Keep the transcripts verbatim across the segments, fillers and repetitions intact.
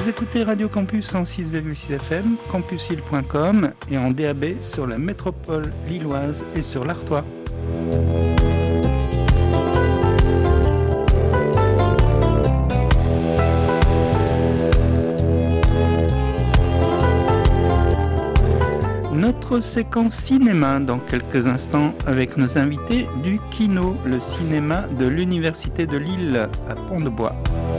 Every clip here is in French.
Vous écoutez Radio Campus cent six virgule six F M, campusil point com et en D A B sur la métropole lilloise et sur l'Artois. Notre séquence cinéma dans quelques instants avec nos invités du Kino, le cinéma de l'Université de Lille à Pont-de-Bois.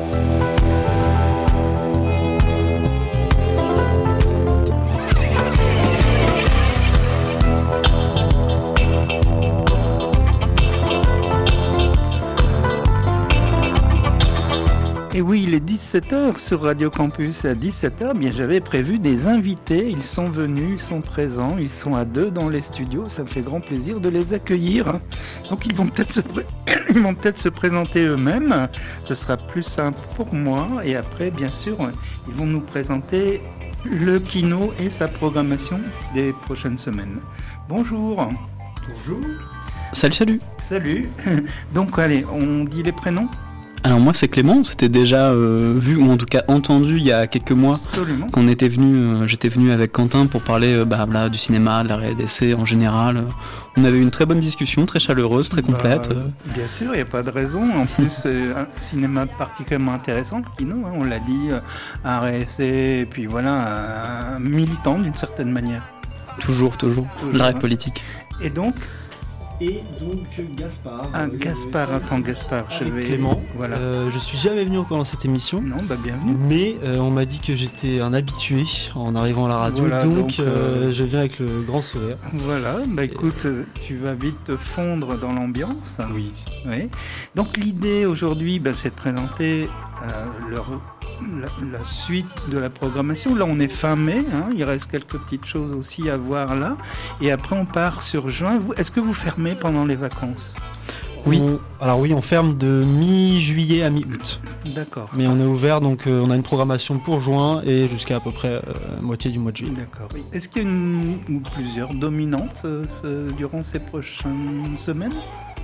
Et oui, il est dix-sept heures sur Radio Campus. À dix-sept heures, bien, j'avais prévu des invités. Ils sont venus, ils sont présents, ils sont à deux dans les studios. Ça me fait grand plaisir de les accueillir. Donc, ils vont peut-être se, pré... ils vont peut-être se présenter eux-mêmes. Ce sera plus simple pour moi. Et après, bien sûr, ils vont nous présenter le Kino et sa programmation des prochaines semaines. Bonjour. Bonjour. Salut, salut. Salut. Donc, allez, on dit les prénoms ? Alors moi c'est Clément, on s'était déjà euh, vu ou en tout cas entendu il y a quelques mois. Absolument. Qu'on était venu, euh, j'étais venu avec Quentin pour parler euh, bah, là, du cinéma, de la R D C en général. On avait eu une très bonne discussion, très chaleureuse, très complète. Bah, bien sûr, il n'y a pas de raison. En plus, c'est un cinéma particulièrement intéressant, le Kino, hein, on l'a dit, un R D C, et puis voilà, un militant d'une certaine manière. Toujours, toujours, toujours l'arrêt hein. politique. Et donc Et donc Gaspard. Ah, Gaspard, euh, attends, Gaspard, je vais... Clément. Voilà. Euh, je suis jamais venu encore dans cette émission. Non, bah bienvenue. Mais euh, on m'a dit que j'étais un habitué en arrivant à la radio, voilà, donc, donc euh, euh, je viens avec le grand sourire. Voilà, bah écoute, euh, tu vas vite te fondre dans l'ambiance. Oui. Oui. Donc l'idée aujourd'hui, bah, c'est de présenter euh, leur... La, la suite de la programmation. Là on est fin mai, hein, il reste quelques petites choses aussi à voir là, et après on part sur juin. Vous, est-ce que vous fermez pendant les vacances ? Oui. On, alors oui, on ferme de mi-juillet à mi-août. D'accord. Mais on est ouvert, donc euh, on a une programmation pour juin et jusqu'à à peu près euh, moitié du mois de juillet. D'accord. Est-ce qu'il y a une ou plusieurs dominantes euh, ce, durant ces prochaines semaines ?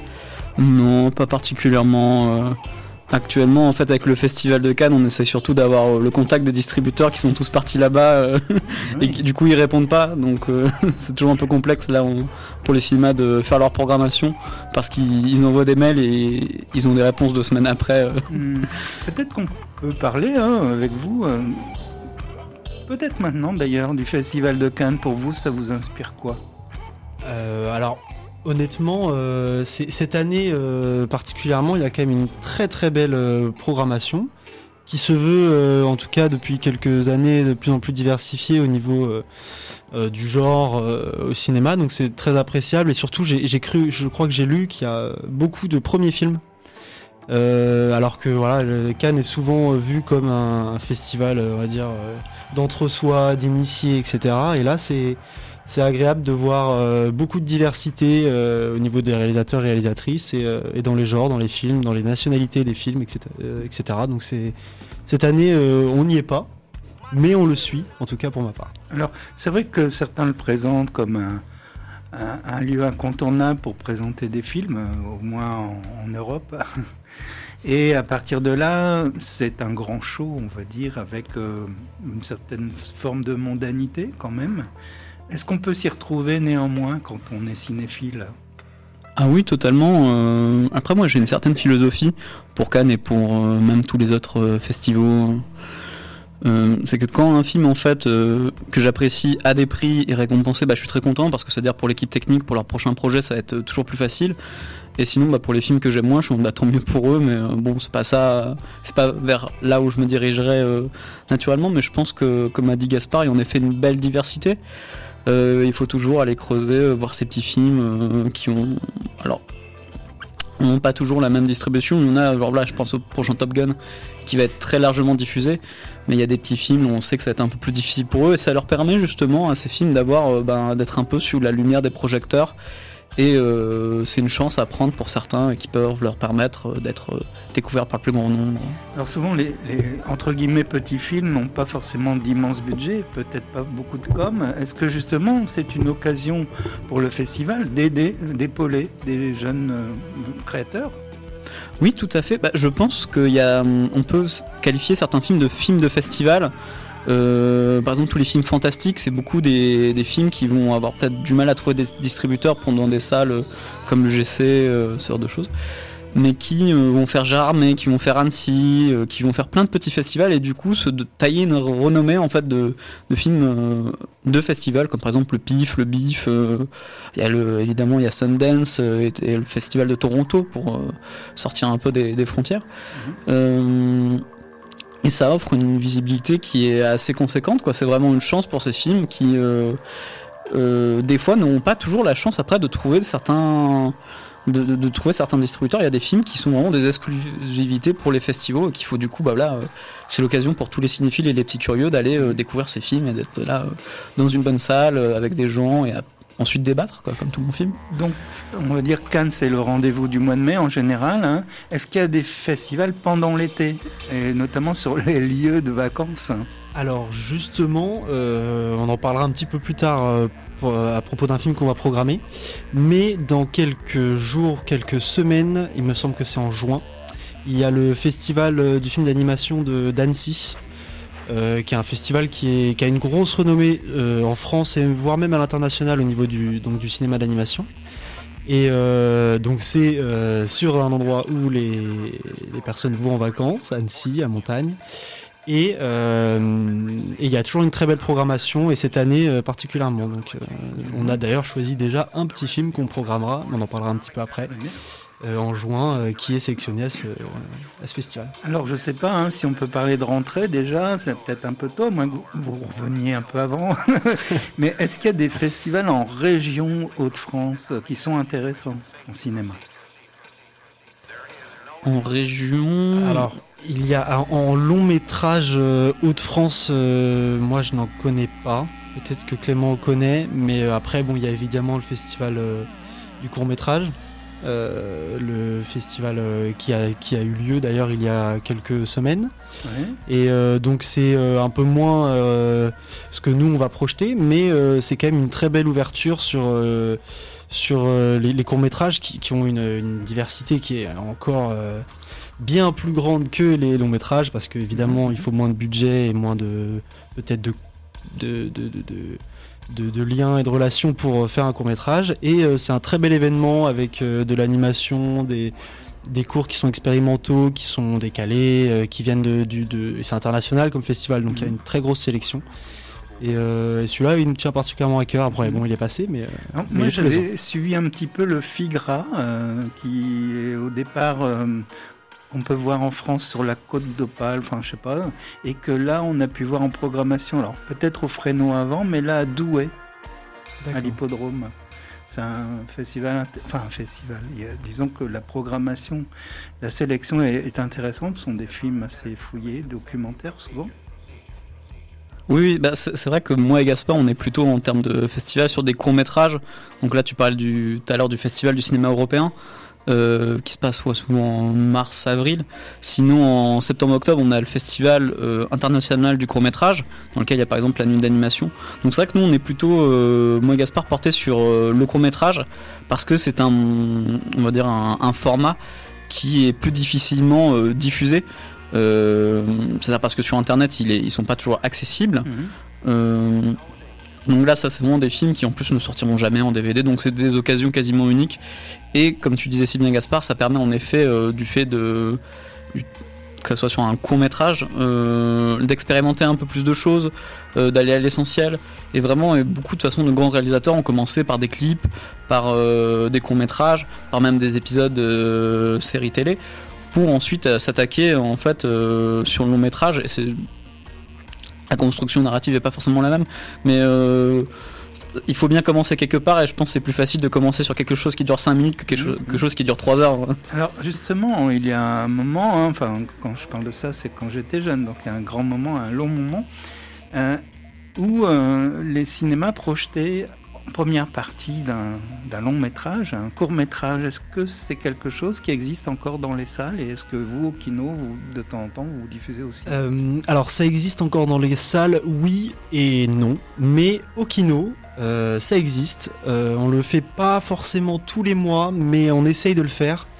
Non, pas particulièrement. Euh... Actuellement, en fait, avec le Festival de Cannes, on essaie surtout d'avoir le contact des distributeurs qui sont tous partis là-bas euh, oui. et qui, du coup, ils répondent pas. Donc, euh, c'est toujours un peu complexe là on, pour les cinémas de faire leur programmation parce qu'ils ils envoient des mails et ils ont des réponses deux semaines après. Euh. Mmh. Peut-être qu'on peut parler hein, avec vous. Euh, peut-être maintenant, d'ailleurs, du Festival de Cannes. Pour vous, ça vous inspire quoi ? euh, Alors. Honnêtement, euh, c'est, cette année euh, particulièrement, il y a quand même une très très belle euh, programmation qui se veut, euh, en tout cas depuis quelques années, de plus en plus diversifiée au niveau euh, euh, du genre euh, au cinéma. Donc c'est très appréciable et surtout, j'ai, j'ai cru, je crois que j'ai lu qu'il y a beaucoup de premiers films. Euh, alors que voilà, le Cannes est souvent vu comme un, un festival, on va dire, euh, d'entre-soi, d'initiés, et cetera. Et là, c'est C'est agréable de voir euh, beaucoup de diversité euh, au niveau des réalisateurs et réalisatrices et, euh, et dans les genres, dans les films, dans les nationalités des films, et cetera. Euh, et cetera. Donc c'est, cette année, euh, on n'y est pas, mais on le suit, en tout cas pour ma part. Alors, c'est vrai que certains le présentent comme un, un, un lieu incontournable pour présenter des films, euh, au moins en, en Europe. Et à partir de là, c'est un grand show, on va dire, avec euh, une certaine forme de mondanité quand même. Est-ce qu'on peut s'y retrouver néanmoins quand on est cinéphile ? Ah oui, totalement. Euh, après, moi, j'ai une certaine philosophie pour Cannes et pour euh, même tous les autres euh, festivals. Euh, c'est que quand un film, en fait, euh, que j'apprécie a des prix et récompensé, bah, je suis très content parce que c'est-à-dire pour l'équipe technique, pour leur prochain projet, ça va être toujours plus facile. Et sinon, bah, pour les films que j'aime moins, je suis bah, tant mieux pour eux, mais euh, bon, c'est pas ça, c'est pas vers là où je me dirigerais euh, naturellement. Mais je pense que, comme a dit Gaspard, il y en a fait une belle diversité. Euh, il faut toujours aller creuser, euh, voir ces petits films euh, qui ont, alors, n'ont pas toujours la même distribution. On a, genre là, je pense au prochain Top Gun qui va être très largement diffusé, mais il y a des petits films où on sait que ça va être un peu plus difficile pour eux et ça leur permet justement à ces films d'avoir, euh, ben, d'être un peu sous la lumière des projecteurs. Et euh, c'est une chance à prendre pour certains qui peuvent leur permettre d'être découverts par le plus grand nombre. Alors souvent, les, les entre guillemets petits films n'ont pas forcément d'immenses budgets, peut-être pas beaucoup de com. Est-ce que justement, c'est une occasion pour le festival d'aider, d'épauler des jeunes euh, créateurs ? Oui, tout à fait. Bah, je pense qu'il y a, on peut qualifier certains films de films de festival. Euh, par exemple, tous les films fantastiques, c'est beaucoup des, des films qui vont avoir peut-être du mal à trouver des distributeurs pendant des salles euh, comme le G C, euh, ce genre de choses, mais qui euh, vont faire Gérardmer, qui vont faire Annecy, euh, qui vont faire plein de petits festivals et du coup se de, tailler une renommée en fait de, de films euh, de festivals, comme par exemple le P I F, le B I F. Euh, il y a le, évidemment, il y a Sundance euh, et, et le Festival de Toronto pour euh, sortir un peu des, des frontières. Mmh. Euh, Et ça offre une visibilité qui est assez conséquente, quoi. C'est vraiment une chance pour ces films qui, euh, euh, des fois, n'ont pas toujours la chance après de trouver certains, de, de, de trouver certains distributeurs. Il y a des films qui sont vraiment des exclusivités pour les festivals et qu'il faut du coup, bah là, euh, c'est l'occasion pour tous les cinéphiles et les petits curieux d'aller euh, découvrir ces films et d'être là euh, dans une bonne salle euh, avec des gens et à ensuite débattre, quoi, comme tout bon film. Donc, on va dire que Cannes, c'est le rendez-vous du mois de mai en général. Hein. Est-ce qu'il y a des festivals pendant l'été, et notamment sur les lieux de vacances? Alors justement, euh, on en parlera un petit peu plus tard euh, pour, euh, à propos d'un film qu'on va programmer. Mais dans quelques jours, quelques semaines, il me semble que c'est en juin, il y a le festival euh, du film d'animation de, d'Annecy. Euh, qui est un festival qui, est, qui a une grosse renommée euh, en France et voire même à l'international au niveau du, donc du cinéma d'animation. Et euh, donc c'est euh, sur un endroit où les, les personnes vont en vacances, Annecy, à Montagne. Et euh, il y a toujours une très belle programmation et cette année euh, particulièrement. Donc, euh, on a d'ailleurs choisi déjà un petit film qu'on programmera, on en parlera un petit peu après. Euh, en juin, euh, qui est sélectionné à ce, euh, à ce festival. Alors je sais pas hein, si on peut parler de rentrée déjà, c'est peut-être un peu tôt, moi vous, vous reveniez un peu avant, mais est-ce qu'il y a des festivals en région Hauts-de-France qui sont intéressants en cinéma? En région... Alors, il y a en long métrage euh, Hauts-de-France, euh, moi je n'en connais pas, peut-être que Clément connaît, mais euh, après bon, il y a évidemment le festival euh, du court métrage. Euh, le festival euh, qui, a, qui a eu lieu d'ailleurs il y a quelques semaines. Ouais. Et euh, donc c'est euh, un peu moins euh, ce que nous on va projeter, mais euh, c'est quand même une très belle ouverture sur, euh, sur euh, les, les courts-métrages qui, qui ont une, une diversité qui est encore euh, bien plus grande que les longs-métrages, parce qu'évidemment il faut moins de budget et moins de peut-être de, de, de, de, de De, de liens et de relations pour faire un court-métrage. Et euh, c'est un très bel événement avec euh, de l'animation, des, des cours qui sont expérimentaux, qui sont décalés, euh, qui viennent de... de, de c'est international comme festival, donc il mmh. y a une très grosse sélection. Et, euh, et celui-là, il nous tient particulièrement à cœur. Après, bon, il est passé, mais... Euh, non, mais moi, j'avais suivi un petit peu le Figra, euh, qui est au départ... Euh, qu'on peut voir en France sur la côte d'Opale, enfin je sais pas, et que là on a pu voir en programmation, alors peut-être au Fresno avant, mais là à Douai, D'accord. à l'hippodrome. C'est un festival, enfin un festival, il y a, disons que la programmation, la sélection est, est intéressante, ce sont des films assez fouillés, documentaires souvent. Oui, bah c'est, c'est vrai que moi et Gaspard, on est plutôt en termes de festival sur des courts-métrages, donc là tu parlais du, tout à l'heure du festival du cinéma européen, Euh, qui se passe ouais, souvent en mars-avril. Sinon, en septembre-octobre, on a le festival euh, international du court-métrage, dans lequel il y a par exemple la nuit d'animation. Donc c'est vrai que nous, on est plutôt, euh, moi et Gaspard, porté sur euh, le court-métrage, parce que c'est un, on va dire, un, un format qui est plus difficilement euh, diffusé. Euh, c'est-à-dire parce que sur Internet, il est, ils sont pas toujours accessibles. Mmh. Euh, Donc là, ça c'est vraiment des films qui en plus ne sortiront jamais en D V D, donc c'est des occasions quasiment uniques. Et comme tu disais si bien Gaspard, ça permet en effet euh, du fait de du, que ce soit sur un court métrage, euh, d'expérimenter un peu plus de choses, euh, d'aller à l'essentiel. Et vraiment, et beaucoup de façon de grands réalisateurs ont commencé par des clips, par euh, des courts métrages, par même des épisodes de euh, séries télé, pour ensuite euh, s'attaquer en fait euh, sur le long métrage. Et c'est la construction narrative n'est pas forcément la même, mais euh, il faut bien commencer quelque part, et je pense que c'est plus facile de commencer sur quelque chose qui dure cinq minutes que quelque, chose, quelque chose qui dure trois heures. Alors justement, il y a un moment, hein, enfin quand je parle de ça, c'est quand j'étais jeune, donc il y a un grand moment, un long moment, euh, où euh, les cinémas projetaient en première partie d'un, d'un long métrage, un court métrage. Est-ce que c'est quelque chose qui existe encore dans les salles, et est-ce que vous, au Kino, vous, de temps en temps, vous diffusez aussi? euh, Alors ça existe encore dans les salles, oui et non, mais au Kino, euh, ça existe. Euh, on le fait pas forcément tous les mois, mais on essaye de le faire.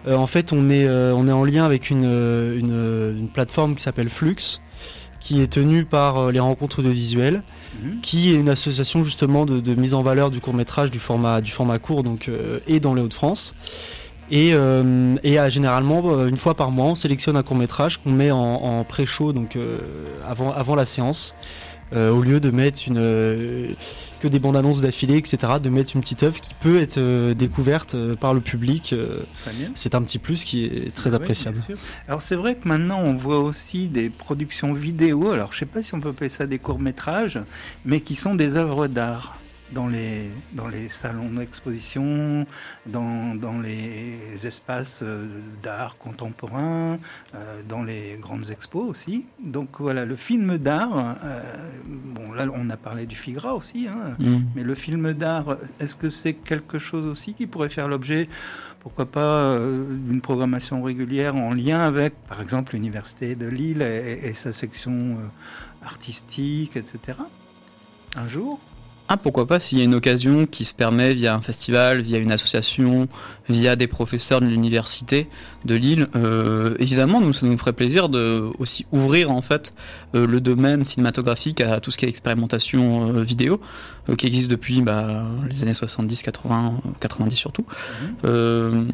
Euh, en fait, on est, euh, on est en lien avec une, une, une plateforme qui s'appelle Flux, qui est tenue par euh, les rencontres de visuels, mmh. qui est une association justement de, de mise en valeur du court-métrage du format, du format court donc, euh, et dans les Hauts-de-France. Et, euh, et euh, généralement, une fois par mois, on sélectionne un court-métrage qu'on met en, en pré-show, donc euh, avant, avant la séance. Euh, au lieu de mettre une, euh, que des bandes annonces d'affilée, et cetera, de mettre une petite œuvre qui peut être euh, découverte euh, par le public. Euh, c'est un petit plus qui est très ah appréciable. Ouais, alors c'est vrai que maintenant on voit aussi des productions vidéo, alors je ne sais pas si on peut appeler ça des courts-métrages, mais qui sont des œuvres d'art. Dans les, dans les salons d'exposition, dans, dans les espaces d'art contemporain, euh, dans les grandes expos aussi. Donc voilà, le film d'art, euh, bon là on a parlé du Figra aussi, hein, mmh. mais le film d'art, est-ce que c'est quelque chose aussi qui pourrait faire l'objet, pourquoi pas, euh, d'une programmation régulière en lien avec, par exemple, l'Université de Lille et, et sa section euh, artistique, et cetera, un jour ? Ah, pourquoi pas, s'il y a une occasion qui se permet via un festival, via une association, via des professeurs de l'université de Lille, euh, évidemment, nous, ça nous ferait plaisir de aussi ouvrir en fait euh, le domaine cinématographique à tout ce qui est expérimentation euh, vidéo, euh, qui existe depuis bah, les années soixante-dix, quatre-vingts, quatre-vingt-dix surtout. Mmh. Euh,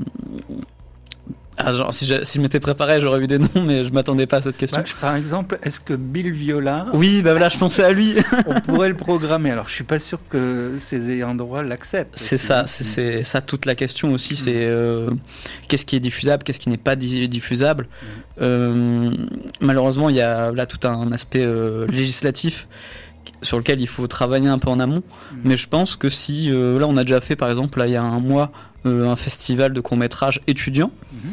Ah, genre, si, je, si je m'étais préparé, j'aurais eu des noms, mais je m'attendais pas à cette question. Bah, par exemple, est-ce que Bill Viola... Oui, bah voilà, je pensais à lui. On pourrait le programmer. Alors, je suis pas sûr que ses ayants droit l'acceptent. C'est aussi. ça, c'est, c'est ça toute la question aussi. Mmh. C'est euh, qu'est-ce qui est diffusable, qu'est-ce qui n'est pas diffusable. Mmh. Euh, malheureusement, il y a là tout un aspect euh, législatif sur lequel il faut travailler un peu en amont. Mmh. Mais je pense que si euh, là, on a déjà fait, par exemple, là, il y a un mois, euh, un festival de court-métrage étudiant. Mmh.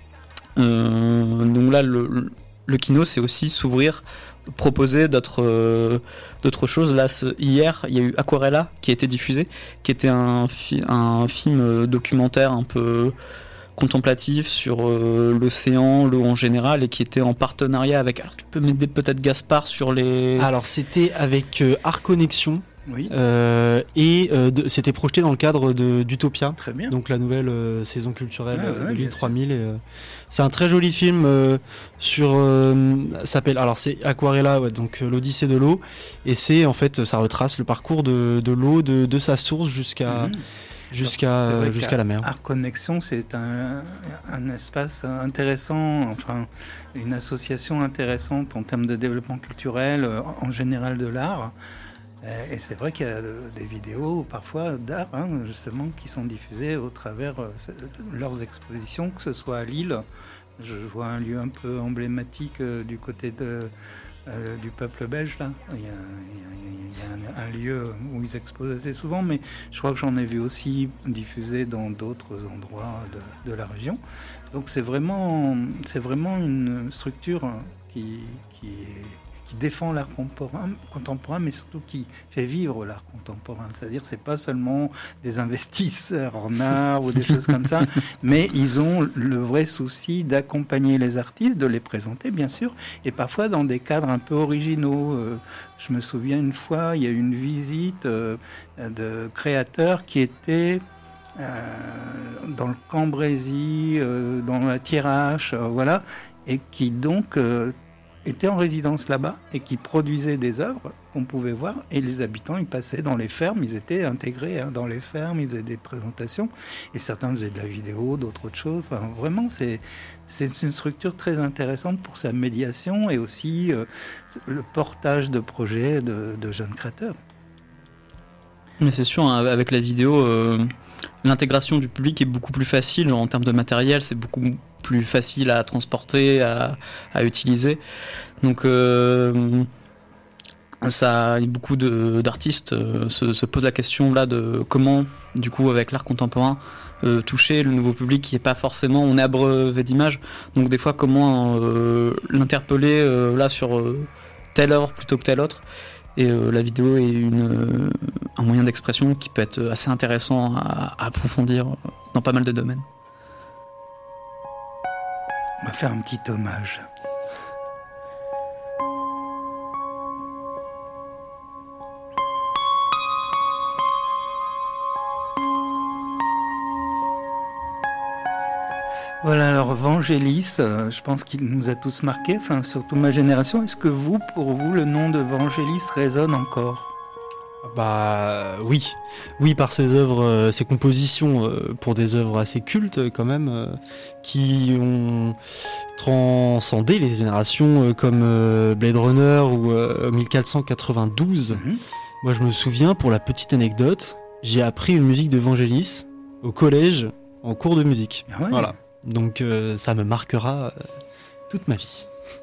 Euh, donc là, le, le kino, c'est aussi s'ouvrir, proposer d'autres, euh, d'autres choses. Là, ce, hier, il y a eu Aquarella qui a été diffusé, qui était un, fi- un film documentaire un peu contemplatif sur euh, l'océan, l'eau en général, et qui était en partenariat avec... Alors, tu peux m'aider peut-être Gaspard sur les... Alors, c'était avec euh, Art Connexion. Oui. Euh, et euh, de, c'était projeté dans le cadre de, d'Utopia. Très bien. Donc la nouvelle euh, saison culturelle ah, ouais, de l'île trois mille. Et, euh, c'est un très joli film euh, sur. Euh, s'appelle. Alors c'est Aquarella, ouais, donc euh, l'Odyssée de l'eau. Et c'est en fait, ça retrace le parcours de, de l'eau de, de sa source jusqu'à. Mmh. Jusqu'à, Alors, jusqu'à la mer. Art Connexion, c'est un, un espace intéressant, enfin une association intéressante en termes de développement culturel, en général de l'art. Et c'est vrai qu'il y a des vidéos parfois d'art, hein, justement, qui sont diffusées au travers de leurs expositions, que ce soit à Lille. Je vois un lieu un peu emblématique du côté de, euh, du peuple belge, là. Il y a, il y a un, un lieu où ils exposent assez souvent, mais je crois que j'en ai vu aussi diffusé dans d'autres endroits de, de la région. Donc c'est vraiment, c'est vraiment une structure qui, qui est... qui défend l'art contemporain, contemporain, mais surtout qui fait vivre l'art contemporain. C'est-à-dire, c'est pas seulement des investisseurs en art ou des choses comme ça, mais ils ont le vrai souci d'accompagner les artistes, de les présenter, bien sûr, et parfois dans des cadres un peu originaux. Euh, je me souviens une fois, il y a eu une visite euh, de créateurs qui étaient euh, dans le Cambrésis, euh, dans la Thiérache, euh, voilà, et qui donc... Euh, étaient en résidence là-bas et qui produisaient des œuvres qu'on pouvait voir, et les habitants, ils passaient dans les fermes, ils étaient intégrés hein, dans les fermes, ils faisaient des présentations, et certains faisaient de la vidéo, d'autres autres choses. Enfin, vraiment, c'est, c'est une structure très intéressante pour sa médiation et aussi euh, le portage de projets de, de jeunes créateurs. Mais c'est sûr, hein, avec la vidéo, euh, l'intégration du public est beaucoup plus facile en termes de matériel, c'est beaucoup plus facile à transporter, à, à utiliser. Donc euh, ça, beaucoup de, d'artistes euh, se, se posent la question là de comment, du coup, avec l'art contemporain, euh, toucher le nouveau public qui est pas forcément, on est abreuvé d'images. Donc des fois, comment euh, l'interpeller euh, là sur euh, telle œuvre plutôt que telle autre. Et euh, la vidéo est une, euh, un moyen d'expression qui peut être assez intéressant à, à approfondir dans pas mal de domaines. On va faire un petit hommage. Voilà, alors Vangelis, euh, je pense qu'il nous a tous marqués, enfin surtout ma génération. Est-ce que vous, pour vous, le nom de Vangelis résonne encore ? Bah oui, oui par ses œuvres, euh, ses compositions euh, pour des œuvres assez cultes quand même, euh, qui ont transcendé les générations euh, comme euh, Blade Runner ou euh, mille quatre cent quatre-vingt-douze. Mm-hmm. Moi je me souviens, pour la petite anecdote, j'ai appris une musique de Vangelis au collège en cours de musique. Ah ouais. Voilà, donc euh, ça me marquera euh, toute ma vie.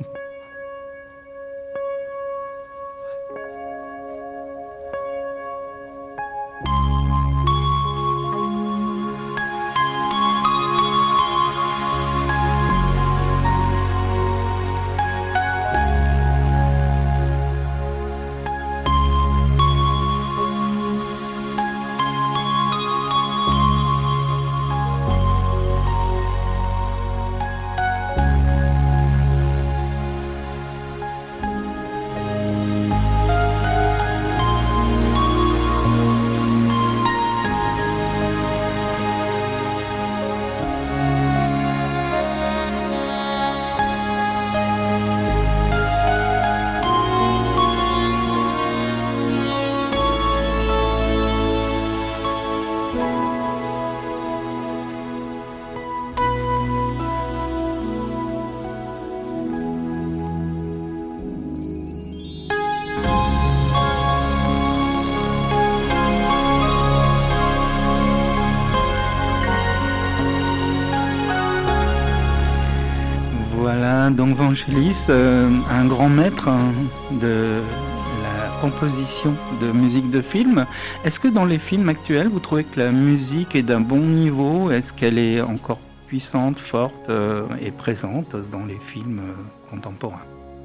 Donc Vangelis, euh, un grand maître hein, de la composition de musique de film. Est-ce que dans les films actuels, vous trouvez que la musique est d'un bon niveau ? Est-ce qu'elle est encore puissante, forte euh, et présente dans les films euh, contemporains ?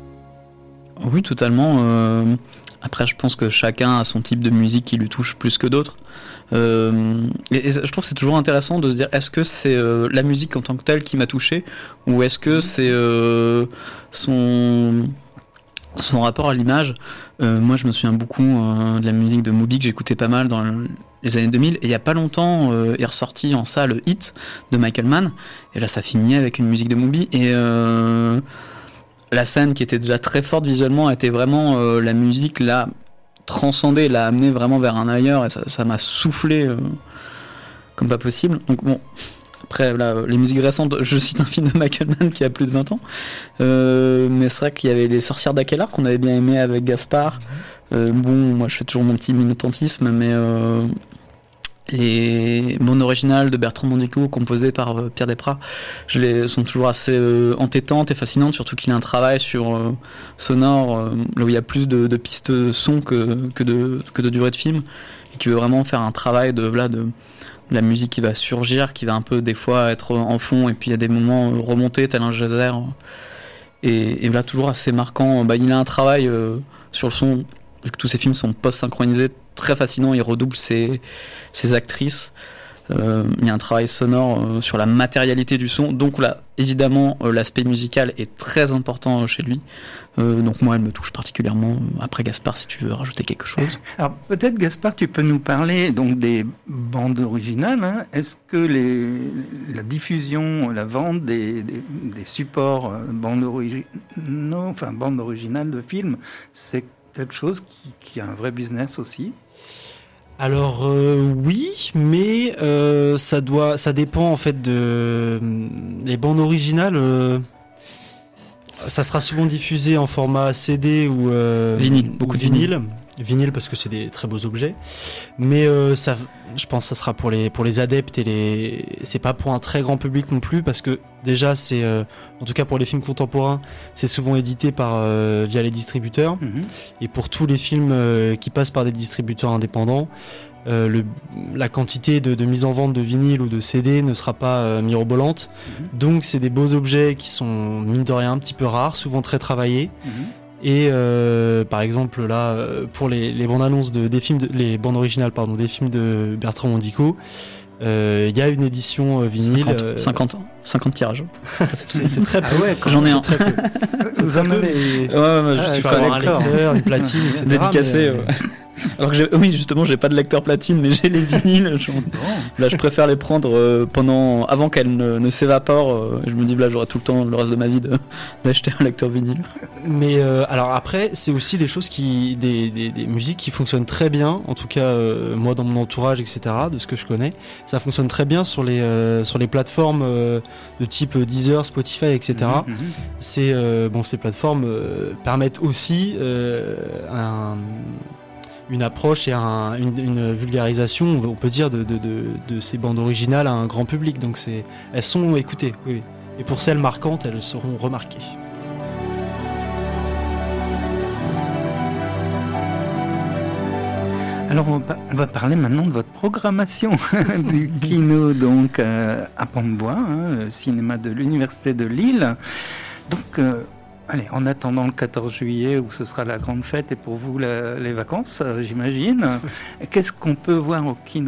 Oui, totalement. Euh, après, je pense que chacun a son type de musique qui lui touche plus que d'autres. Euh, et, et je trouve que c'est toujours intéressant de se dire, est-ce que c'est euh, la musique en tant que telle qui m'a touché, ou est-ce que c'est euh, son son rapport à l'image. Euh, moi, je me souviens beaucoup euh, de la musique de Moby que j'écoutais pas mal dans les années deux mille. Et il y a pas longtemps, euh, est ressorti en salle Hit de Michael Mann. Et là, ça finit avec une musique de Moby. Et euh, la scène qui était déjà très forte visuellement était vraiment euh, la musique là transcendée, l'a amené vraiment vers un ailleurs, et ça, ça m'a soufflé euh, comme pas possible. Donc bon, après là, les musiques récentes, je cite un film de Michael Mann qui a plus de vingt ans, euh, mais c'est vrai qu'il y avait Les Sorcières d'Akelar qu'on avait bien aimé avec Gaspard. Euh, bon, moi je fais toujours mon petit militantisme, mais euh, les bandes originales de Bertrand Mandico composées par euh, Pierre Desprats, je les sont toujours assez euh, entêtantes et fascinantes, surtout qu'il a un travail sur euh, sonore euh, là où il y a plus de, de pistes son que, que, de, que de durée de film, et qui veut vraiment faire un travail de, là, de, de la musique qui va surgir, qui va un peu des fois être en fond, et puis il y a des moments euh, remontés tel un geyser, et, et là toujours assez marquant. Bah, il a un travail euh, sur le son, vu que tous ces films sont post-synchronisés, très fascinant. Il redouble ses, ses actrices. Euh, il y a un travail sonore euh, sur la matérialité du son. Donc là, évidemment, euh, l'aspect musical est très important chez lui. Euh, donc moi, elle me touche particulièrement. Après, Gaspard, si tu veux rajouter quelque chose. Alors peut-être, Gaspard, tu peux nous parler donc des bandes originales. Hein. Est-ce que les, la diffusion, la vente des, des, des supports euh, bandes origi- non, enfin bandes originales de films, c'est quelque chose qui, qui a un vrai business aussi? Alors euh, oui, mais euh, ça doit, ça dépend en fait de les bandes originales. Euh, ça sera souvent diffusé en format C D ou euh, vinyle, beaucoup ou de vinyle. vinyle. Vinyle parce que c'est des très beaux objets, mais euh, ça, je pense, que ça sera pour les pour les adeptes et les. C'est pas pour un très grand public non plus, parce que déjà c'est, euh, en tout cas pour les films contemporains, c'est souvent édité par euh, via les distributeurs, mmh. Et pour tous les films euh, qui passent par des distributeurs indépendants, euh, le, la quantité de, de mise en vente de vinyle ou de C D ne sera pas euh, mirobolante. Mmh. Donc c'est des beaux objets qui sont mine de rien un petit peu rares, souvent très travaillés. Mmh. Et euh, par exemple là, pour les, les bandes annonces de, des films, de, les bandes originales pardon, des films de Bertrand Mandico, il euh, y a une édition euh, vinyle. cinquante, euh... cinquante, cinquante tirages. c'est, c'est très peu. Ah ouais, j'en ai un. Très peu. Vous en avez. Ouais, ouais, ouais, juste ah, il faut avoir un lecteur, une platine, et cetera. Dédicacé. Mais, ouais. Alors que j'ai, oui, justement, j'ai pas de lecteur platine, mais j'ai les vinyles. Je, là, je préfère les prendre euh, pendant, avant qu'elles ne, ne s'évaporent. Euh, je me dis, là, j'aurai tout le temps, le reste de ma vie, de, d'acheter un lecteur vinyle. Mais euh, alors après, c'est aussi des choses qui, des, des, des musiques qui fonctionnent très bien. En tout cas, euh, moi, dans mon entourage, et cetera, de ce que je connais, ça fonctionne très bien sur les euh, sur les plateformes euh, de type Deezer, Spotify, et cetera. Mmh, mmh. C'est euh, bon, ces plateformes euh, permettent aussi euh, un une approche et un, une, une vulgarisation, on peut dire, de, de, de, de ces bandes originales à un grand public. Donc c'est, elles sont écoutées, oui, oui. Et pour celles marquantes, elles seront remarquées. Alors on va, on va parler maintenant de votre programmation du Kino donc euh, à Pont-de-Bois, hein, le cinéma de l'Université de Lille. Donc euh, allez, en attendant le quatorze juillet où ce sera la grande fête et pour vous la, les vacances, euh, j'imagine, qu'est-ce qu'on peut voir au Kino ?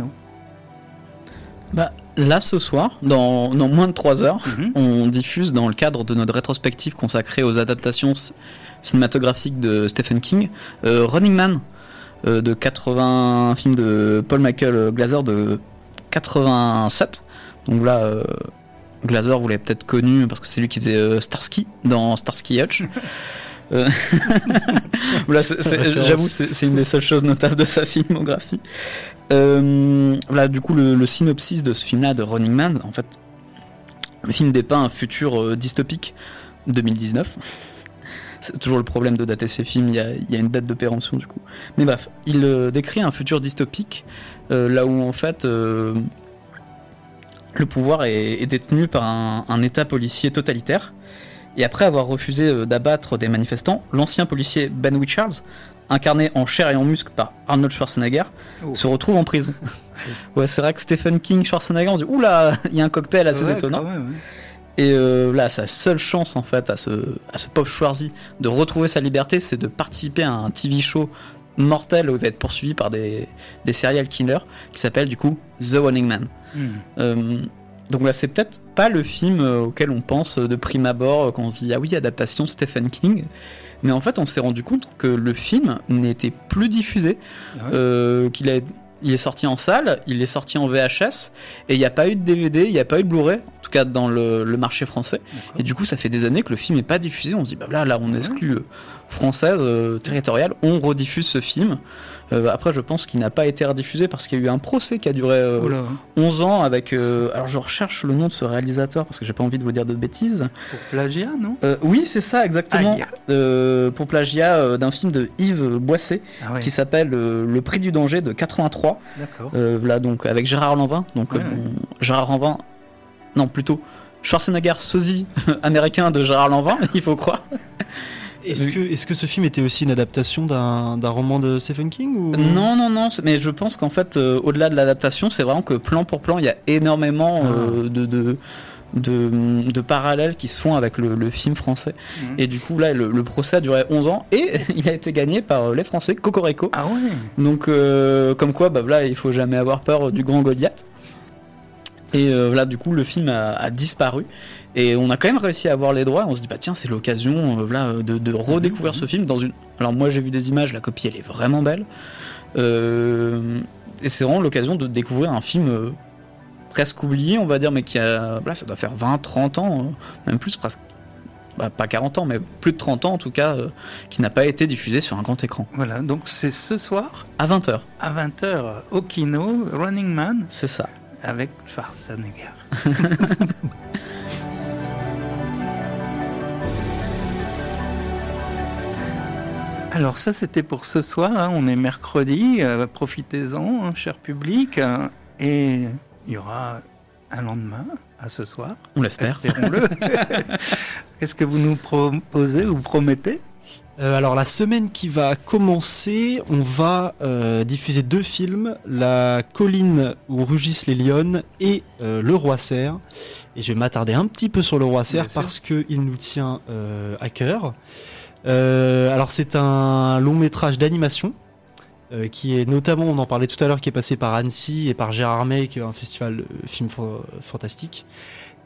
Bah, là, ce soir, dans, dans moins de trois heures, mm-hmm. on diffuse dans le cadre de notre rétrospective consacrée aux adaptations c- cinématographiques de Stephen King, euh, Running Man, euh, de quatre-vingts, un film de Paul Michael Glaser de quatre-vingt-sept. Donc là... Euh, Glaser, vous l'avez peut-être connu parce que c'est lui qui faisait euh, Starsky dans Starsky Hutch. euh... voilà, c'est, c'est, j'avoue, c'est, c'est une des seules choses notables de sa filmographie. Euh, voilà, du coup, le, le synopsis de ce film-là, de Running Man, en fait, le film dépeint un futur euh, dystopique deux mille dix-neuf. C'est toujours le problème de dater ces films, il y a, il y a une date de péremption du coup. Mais bref, il euh, décrit un futur dystopique euh, là où en fait. Euh, Le pouvoir est, est détenu par un, un état policier totalitaire. Et après avoir refusé euh, d'abattre des manifestants, l'ancien policier Ben Wichards, incarné en chair et en muscle par Arnold Schwarzenegger, oh. se retrouve en prison. Ouais, c'est vrai que Stephen King, Schwarzenegger, on dit oula, il y a un cocktail assez ouais, détonnant. Même, ouais. Et euh, là, sa seule chance en fait à ce, à ce pauvre Schwarzy de retrouver sa liberté, c'est de participer à un T V show mortel où il va être poursuivi par des, des serial killers qui s'appelle du coup The Running Man. Mmh. Euh, donc là, c'est peut-être pas le film auquel on pense de prime abord quand on se dit ah oui, adaptation Stephen King. Mais en fait, on s'est rendu compte que le film n'était plus diffusé, ah ouais. euh, qu'il a, il est sorti en salle, il est sorti en V H S, et il n'y a pas eu de D V D, il n'y a pas eu de Blu-ray, en tout cas dans le, le marché français. D'accord. Et du coup, ça fait des années que le film n'est pas diffusé. On se dit bah là, là, on exclut euh, française, euh, territoriale, on rediffuse ce film. Euh, après, je pense qu'il n'a pas été rediffusé parce qu'il y a eu un procès qui a duré euh, onze ans avec. Euh, alors, je recherche le nom de ce réalisateur parce que j'ai pas envie de vous dire de bêtises. Pour plagiat, non euh, Oui, c'est ça, exactement. Euh, pour plagiat euh, d'un film de Yves Boisset ah ouais. qui s'appelle euh, Le Prix du danger de quatre-vingt-trois. D'accord. Euh, voilà, donc avec Gérard Lanvin. Donc, ouais, euh, bon, ouais. Gérard Lanvin. Non, plutôt Schwarzenegger, sosie américain de Gérard Lanvin, il faut croire. Est-ce que, est-ce que ce film était aussi une adaptation d'un, d'un roman de Stephen King ou... Non, non, non, mais je pense qu'en fait, euh, au-delà de l'adaptation, c'est vraiment que plan pour plan, il y a énormément euh, ah. de, de, de, de parallèles qui se font avec le, le film français. Mmh. Et du coup, là, le, le procès a duré onze ans et il a été gagné par les Français, Cocorico. Ah ouais. Donc, euh, comme quoi, bah, là, il faut jamais avoir peur du grand Goliath. Et euh, là, du coup, le film a, a disparu. Et on a quand même réussi à avoir les droits. On se dit, bah tiens, c'est l'occasion euh, là, de, de redécouvrir mmh. ce film dans une. Alors, moi, j'ai vu des images, la copie, elle est vraiment belle. Euh... Et c'est vraiment l'occasion de découvrir un film euh, presque oublié, on va dire, mais qui a. Là, ça doit faire vingt, trente ans, euh, même plus, presque. Bah, pas quarante ans, mais plus de trente ans en tout cas, euh, qui n'a pas été diffusé sur un grand écran. Voilà, donc c'est ce soir à vingt heures. À vingt heures, au Kino, Running Man. C'est ça. Avec Schwarzenegger. Alors ça c'était pour ce soir, hein, on est mercredi, euh, profitez-en, hein, cher public, hein, et il y aura un lendemain à ce soir. On l'espère. Espérons-le. Qu'est-ce que vous nous proposez ou promettez ? Euh, alors la semaine qui va commencer, on va euh, diffuser deux films, La colline où rugissent les lionnes et euh, Le Roi cerf. Et je vais m'attarder un petit peu sur Le Roi cerf parce qu'il nous tient euh, à cœur. Euh, alors c'est un long métrage d'animation euh, qui est notamment, on en parlait tout à l'heure, qui est passé par Annecy et par Gérardmer, qui est un festival de films f- fantastiques.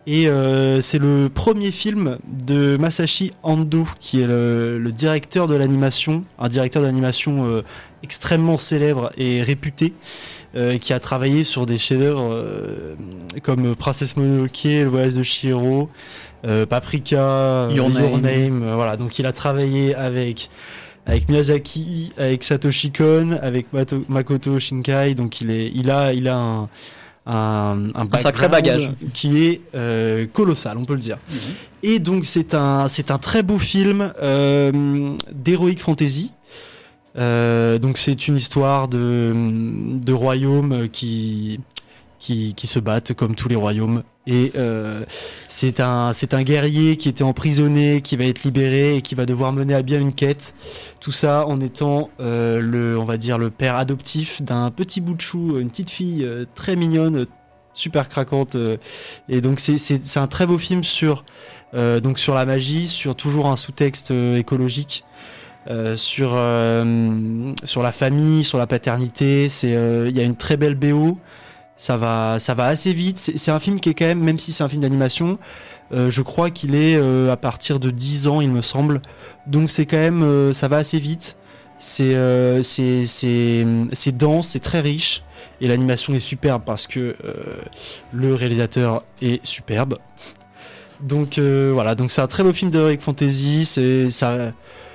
Et euh, c'est le premier film de Masashi Ando, qui est le, le directeur de l'animation, un directeur d'animation euh, extrêmement célèbre et réputé, euh, qui a travaillé sur des chefs-d'œuvre euh, comme Princesse Mononoke, Le Voyage de Chihiro, euh, Paprika, Your euh, Name. Your Name, euh, voilà. Donc il a travaillé avec avec Miyazaki, avec Satoshi Kon, avec Mato- Makoto Shinkai. Donc il est, il a, il a un Un, un, Un sacré bagage qui est euh, colossal, on peut le dire. Mmh. Et donc c'est un c'est un très beau film euh, d'heroic fantasy. Euh, donc c'est une histoire de de royaumes qui qui qui se battent comme tous les royaumes. Et euh, c'est un c'est un guerrier qui était emprisonné, qui va être libéré et qui va devoir mener à bien une quête. Tout ça en étant euh, le on va dire le père adoptif d'un petit bout de chou, une petite fille euh, très mignonne, super craquante. Euh, et donc c'est c'est c'est un très beau film sur euh, donc sur la magie, sur toujours un sous-texte euh, écologique. Euh, sur euh, sur la famille, sur la paternité. C'est il euh, y a une très belle B O. Ça va, ça va assez vite. C'est, c'est un film qui est quand même, même si c'est un film d'animation, euh, je crois qu'il est euh, à partir de dix ans, il me semble. Donc c'est quand même, euh, ça va assez vite. C'est, euh, c'est, c'est, c'est dense, c'est très riche. Et l'animation est superbe parce que euh, le réalisateur est superbe. Donc euh, voilà, donc c'est un très beau film d'heroic fantasy. C'est ça.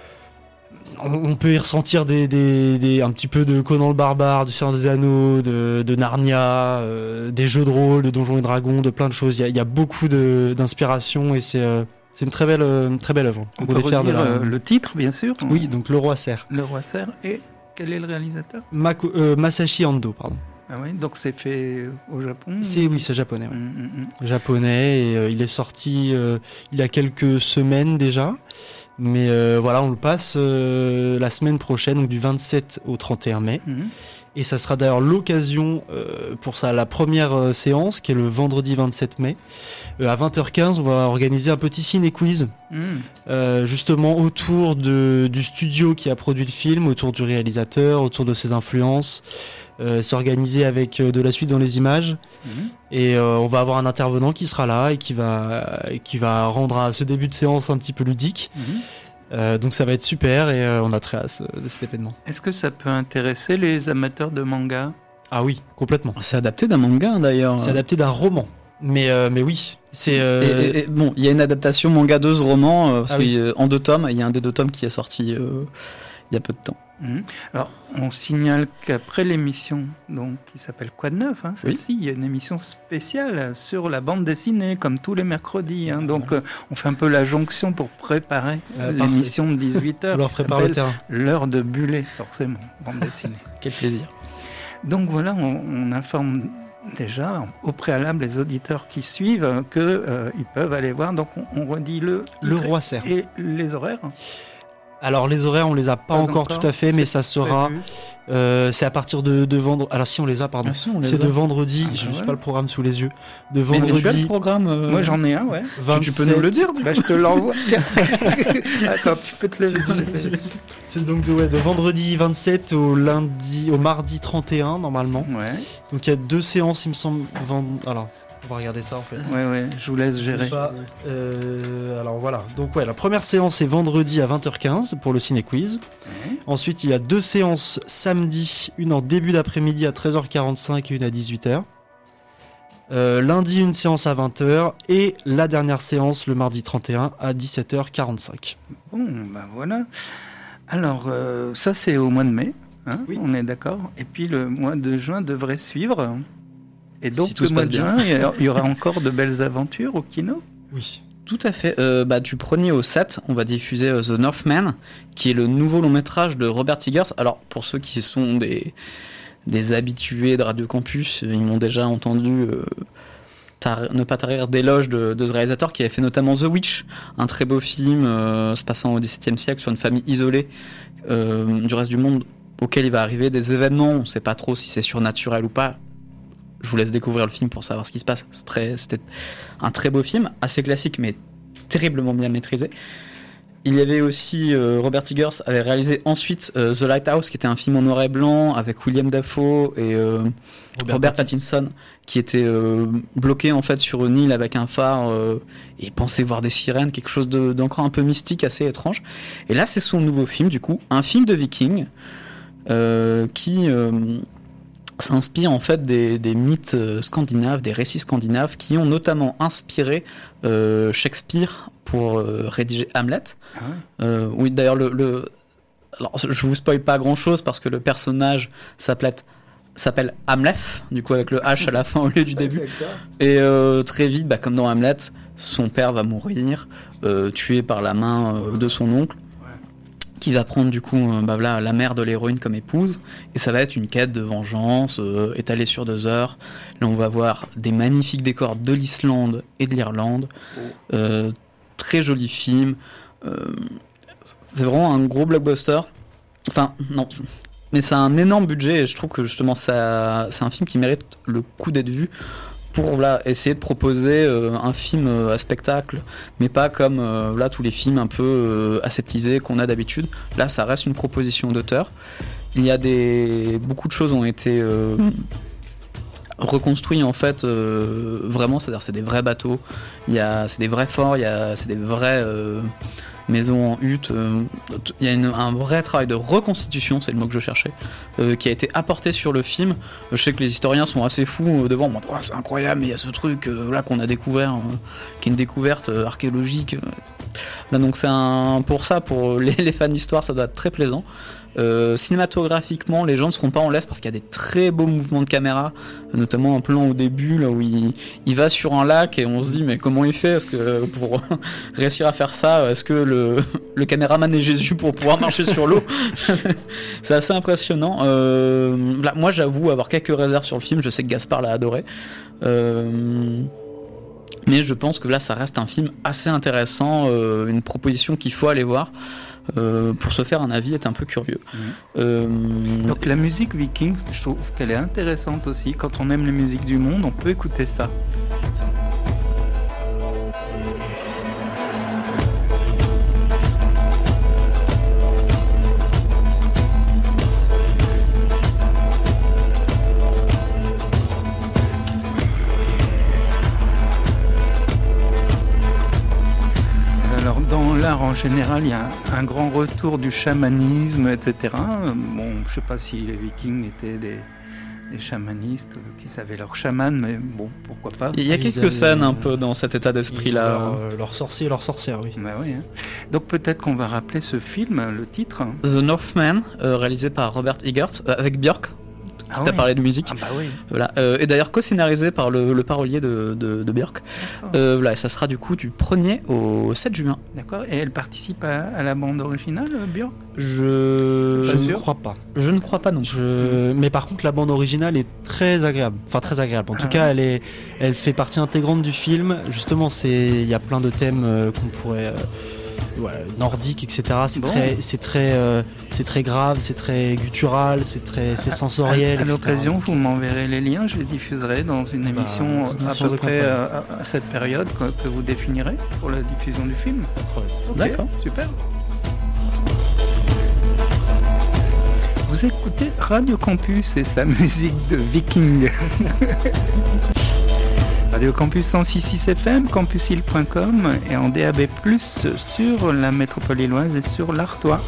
On peut y ressentir des, des, des, un petit peu de Conan le Barbare, du Seigneur des Anneaux, de, de Narnia, euh, des jeux de rôle, de Donjons et Dragons, de plein de choses. Il y a, il y a beaucoup de, d'inspiration et c'est, euh, c'est une très belle, une très belle œuvre. On, On peut redire de la... euh, le titre, bien sûr. Oui, donc Le Roi Cerf. Le Roi Cerf. Et quel est le réalisateur? Mako, euh, Masashi Ando, pardon. Ah oui, donc c'est fait au Japon. C'est oui, c'est japonais. Ouais. Mmh, mmh. Japonais et euh, il est sorti euh, il y a quelques semaines déjà. Mais euh, voilà, on le passe euh, la semaine prochaine, donc du vingt-sept au trente et un mai. Mmh. Et ça sera d'ailleurs l'occasion euh, pour ça, la première euh, séance, qui est le vendredi vingt-sept mai. Euh, à vingt heures quinze, on va organiser un petit ciné-quiz, mmh. euh, justement autour de, du studio qui a produit le film, autour du réalisateur, autour de ses influences. Euh, c'est organisé avec euh, de la suite dans les images. Mmh. Et euh, on va avoir un intervenant qui sera là et qui va, qui va rendre à ce début de séance un petit peu ludique. Mmh. Euh, donc ça va être super et euh, on a très hâte de cet événement. Est-ce que ça peut intéresser les amateurs de manga? Ah oui, complètement. C'est adapté d'un manga d'ailleurs. C'est adapté d'un roman. Mais, euh, mais oui, c'est... Euh... Et, et, bon, il y a une adaptation manga de ce roman, euh, parce ah oui. qu'en deux tomes, il y a un des deux tomes qui est sorti euh, il y a peu de temps. Mmh. Alors, on signale qu'après l'émission, donc qui s'appelle Quoi de neuf, hein, celle-ci, oui. il y a une émission spéciale sur la bande dessinée, comme tous les mercredis. Hein, donc, euh, on fait un peu la jonction pour préparer euh, l'émission de dix-huit heures. On leur prépare le terrain. L'heure de Bullet, forcément, bande dessinée. Quel plaisir. Donc voilà, on, on informe déjà au préalable les auditeurs qui suivent qu'ils euh, peuvent aller voir. Donc, on, on redit le... Le Roi Cerf. Et les horaires. Alors les horaires on les a pas, pas encore, encore tout à fait, mais ça sera euh, c'est à partir de, de vendredi. Alors si on les a pardon, ah, si, on les c'est a. de vendredi. Ah, je n'ai ouais. pas le programme sous les yeux. De mais vendredi. Tu as le programme euh... Moi j'en ai un ouais. vingt-sept... Tu peux nous le dire du bah, je te l'envoie. Attends, tu peux te le dire. C'est donc de, ouais, de vendredi vingt-sept au lundi, au mardi trente et un normalement. Ouais. Donc il y a deux séances il me semble. Vend... Alors. On va regarder ça en fait. Ouais, ouais, je vous laisse gérer. Pas, euh, alors voilà. Donc, ouais, la première séance est vendredi à vingt heures quinze pour le ciné-quiz. Ouais. Ensuite, il y a deux séances samedi, une en début d'après-midi à treize heures quarante-cinq et une à dix-huit heures. Euh, lundi, une séance à vingt heures et la dernière séance le mardi trente et un à dix-sept heures quarante-cinq. Bon, ben voilà. Alors, euh, ça, c'est au mois de mai. Hein, oui. On est d'accord. Et puis, le mois de juin devrait suivre. Et donc, si tout le mois de juin, il y aura encore de belles aventures au kino? Oui. Tout à fait. Euh, bah, du premier au sept, on va diffuser euh, The Northman, qui est le nouveau long métrage de Robert Eggers. Alors, pour ceux qui sont des, des habitués de Radio Campus, ils m'ont déjà entendu euh, tar- ne pas tarir d'éloges de, de ce réalisateur qui avait fait notamment The Witch, un très beau film euh, se passant au dix-septième siècle sur une famille isolée euh, du reste du monde auquel il va arriver des événements. On ne sait pas trop si c'est surnaturel ou pas. Je vous laisse découvrir le film pour savoir ce qui se passe. C'est très, c'était un très beau film, assez classique, mais terriblement bien maîtrisé. Il y avait aussi euh, Robert Eggers avait réalisé ensuite euh, The Lighthouse, qui était un film en noir et blanc avec William Dafoe et euh, Robert, Robert Pattinson, qui était euh, bloqué en fait sur une île avec un phare euh, et pensait voir des sirènes, quelque chose de, d'encore un peu mystique, assez étrange. Et là, c'est son nouveau film, du coup, un film de Vikings euh, qui euh, s'inspire en fait des, des mythes scandinaves, des récits scandinaves qui ont notamment inspiré euh, Shakespeare pour euh, rédiger Hamlet. Ah ouais. euh, oui, d'ailleurs, le, le... Alors, je vous spoil pas grand-chose parce que le personnage s'appelle, s'appelle Hamleth, du coup avec le H à la fin au lieu du début. Et euh, très vite, bah, comme dans Hamlet, son père va mourir, euh, tué par la main euh, de son oncle, qui va prendre du coup euh, bah, là, la mère de l'héroïne comme épouse, et ça va être une quête de vengeance euh, étalée sur deux heures. Là, on va voir des magnifiques décors de l'Islande et de l'Irlande. Euh, Très joli film. Euh, c'est vraiment un gros blockbuster. Enfin, non. Mais c'est un énorme budget et je trouve que justement ça, c'est un film qui mérite le coup d'être vu pour là, essayer de proposer euh, un film euh, à spectacle, mais pas comme euh, là tous les films un peu euh, aseptisés qu'on a d'habitude. Là, ça reste une proposition d'auteur. Il y a des... Beaucoup de choses ont été... Euh, reconstruit en fait euh, vraiment, c'est-à-dire c'est des vrais bateaux, il y a c'est des vrais forts, il y a c'est des vraies euh, maisons en hutte, euh, il y a une, un vrai travail de reconstitution, c'est le mot que je cherchais, euh, qui a été apporté sur le film. Je sais que les historiens sont assez fous euh, devant, bon, oh, c'est incroyable, mais il y a ce truc euh, là qu'on a découvert, euh, qui est une découverte euh, archéologique. Là, donc c'est un pour ça, pour les, les fans d'histoire, ça doit être très plaisant. Euh, cinématographiquement, les gens ne seront pas en laisse parce qu'il y a des très beaux mouvements de caméra, notamment un plan au début là où il, il va sur un lac et on se dit mais comment il fait, est-ce que pour réussir à faire ça, est-ce que le, le caméraman est Jésus pour pouvoir marcher sur l'eau? C'est assez impressionnant. Euh, là, moi j'avoue avoir quelques réserves sur le film, je sais que Gaspard l'a adoré. Euh, mais je pense que là ça reste un film assez intéressant, euh, une proposition qu'il faut aller voir. Euh, pour se faire un avis, est un peu curieux. Mmh. Euh... Donc la musique viking, je trouve qu'elle est intéressante aussi. Quand on aime les musiques du monde, on peut écouter ça. En général, il y a un, un grand retour du chamanisme, et cetera. Bon, je ne sais pas si les Vikings étaient des, des chamanistes qui savaient leur chaman, mais bon, pourquoi pas. Il y a quelques avaient, scènes un peu dans cet état d'esprit-là. Leur, leur sorcier et leur sorcière, oui. Bah oui hein. Donc peut-être qu'on va rappeler ce film, le titre. The Northman, euh, réalisé par Robert Eggers, euh, avec Björk. Ah tu as oui. parlé de musique. Ah bah oui. Voilà. Euh, et d'ailleurs co-scénarisé par le, le parolier de, de, de Björk. Euh, voilà, ça sera du coup du premier au sept juin. D'accord. Et elle participe à, à la bande originale, Björk? Je, je ne crois pas. Je ne crois pas non. Je... Mais par contre, la bande originale est très agréable. Enfin, très agréable. En tout ah, cas, ouais. elle est, elle fait partie intégrante du film. Justement, c'est, il y a plein de thèmes euh, qu'on pourrait. Euh... Voilà, nordique, et cetera. C'est bon. très, c'est très, euh, c'est très grave, c'est très guttural, c'est très, c'est sensoriel. À, à, à l'occasion, vous m'enverrez les liens, je les diffuserai dans une émission bah, à peu près à, à cette période que, que vous définirez pour la diffusion du film. Okay, d'accord, super. Vous écoutez Radio Campus et sa musique de Viking. Radio Campus cent six virgule six F M, campusile point com et en D A B plus, sur la métropole lilloise et sur l'Artois.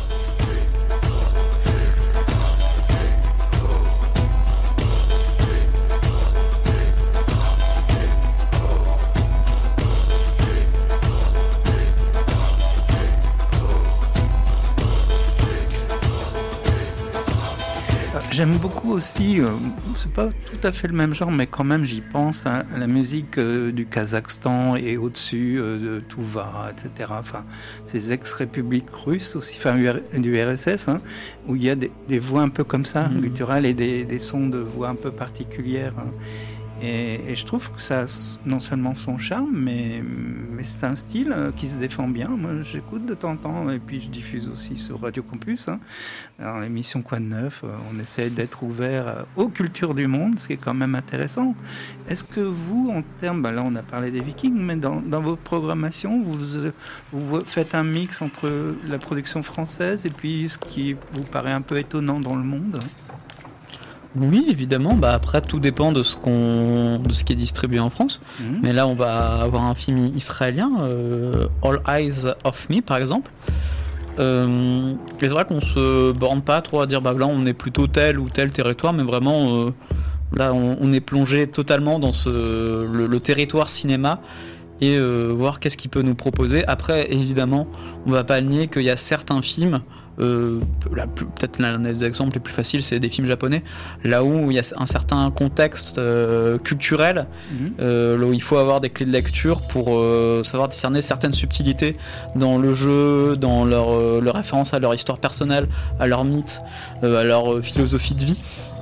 J'aime beaucoup aussi, euh, c'est pas tout à fait le même genre, mais quand même j'y pense, hein, à la musique euh, du Kazakhstan et au-dessus euh, de Touva, et cetera. Enfin, ces ex-républiques russes aussi, enfin du R S S, hein, où il y a des, des voix un peu comme ça, mmh. gutturales, et des, des sons de voix un peu particulières. Hein. Et, et je trouve que ça a non seulement son charme, mais, mais c'est un style qui se défend bien. Moi, j'écoute de temps en temps, et puis je diffuse aussi sur Radio Campus. Hein. Dans l'émission Quoi de Neuf, on essaie d'être ouvert aux cultures du monde, ce qui est quand même intéressant. Est-ce que vous, en termes, ben là on a parlé des Vikings, mais dans, dans vos programmations, vous, vous faites un mix entre la production française et puis ce qui vous paraît un peu étonnant dans le monde ? Oui, évidemment. Bah après, tout dépend de ce qu'on, de ce qui est distribué en France. Mmh. Mais là, on va avoir un film israélien, euh, All Eyes of Me, par exemple. Euh, et c'est vrai qu'on se borne pas trop à dire, bah là, on est plutôt tel ou tel territoire, mais vraiment, euh, là, on, on est plongé totalement dans ce, le, le territoire cinéma et euh, voir qu'est-ce qu'il peut nous proposer. Après, évidemment, on va pas nier qu'il y a certains films. Euh, la plus, peut-être l'un des exemples les plus faciles, c'est des films japonais, là où il y a un certain contexte euh, culturel, mmh. euh, là où il faut avoir des clés de lecture pour euh, savoir discerner certaines subtilités dans le jeu, dans leur, euh, leur référence à leur histoire personnelle, à leur mythe, euh, à leur philosophie de vie.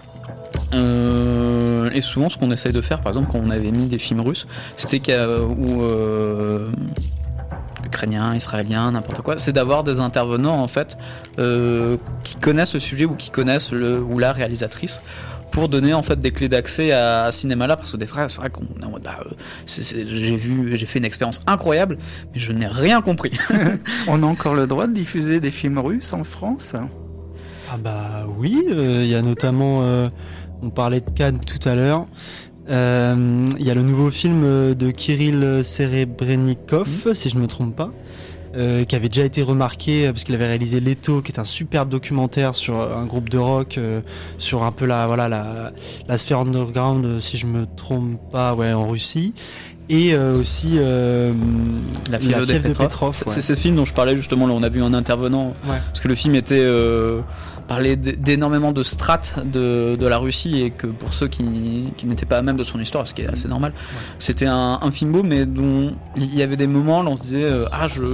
Euh, et souvent, ce qu'on essaye de faire, par exemple, quand on avait mis des films russes, c'était qu'à, où euh, ukrainiens, israéliens, n'importe quoi, c'est d'avoir des intervenants en fait euh, qui connaissent le sujet ou qui connaissent le ou la réalisatrice pour donner en fait des clés d'accès à, à ce cinéma-là, parce que des fois c'est vrai qu'on est en mode bah, euh, c'est, c'est, j'ai vu, j'ai fait une expérience incroyable, mais je n'ai rien compris. On a encore le droit de diffuser des films russes en France ? Ah bah oui, il euh, y a notamment, euh, on parlait de Cannes tout à l'heure. Il euh, y a le nouveau film de Kirill Serebrennikov, mmh. si je ne me trompe pas, euh, qui avait déjà été remarqué parce qu'il avait réalisé Leto, qui est un superbe documentaire sur un groupe de rock, euh, sur un peu la, voilà, la, la sphère underground, si je ne me trompe pas, ouais, en Russie. Et euh, aussi euh, La fièvre, la fièvre de, de Petrov. Petrov ouais. C'est ce film dont je parlais justement, là on a vu un intervenant, ouais. parce que le film était... Euh, parlait d'énormément de strates de, de la Russie, et que pour ceux qui, qui n'étaient pas à même de son histoire, ce qui est assez normal, ouais. c'était un, un film beau, mais dont il y avait des moments où on se disait euh, ah je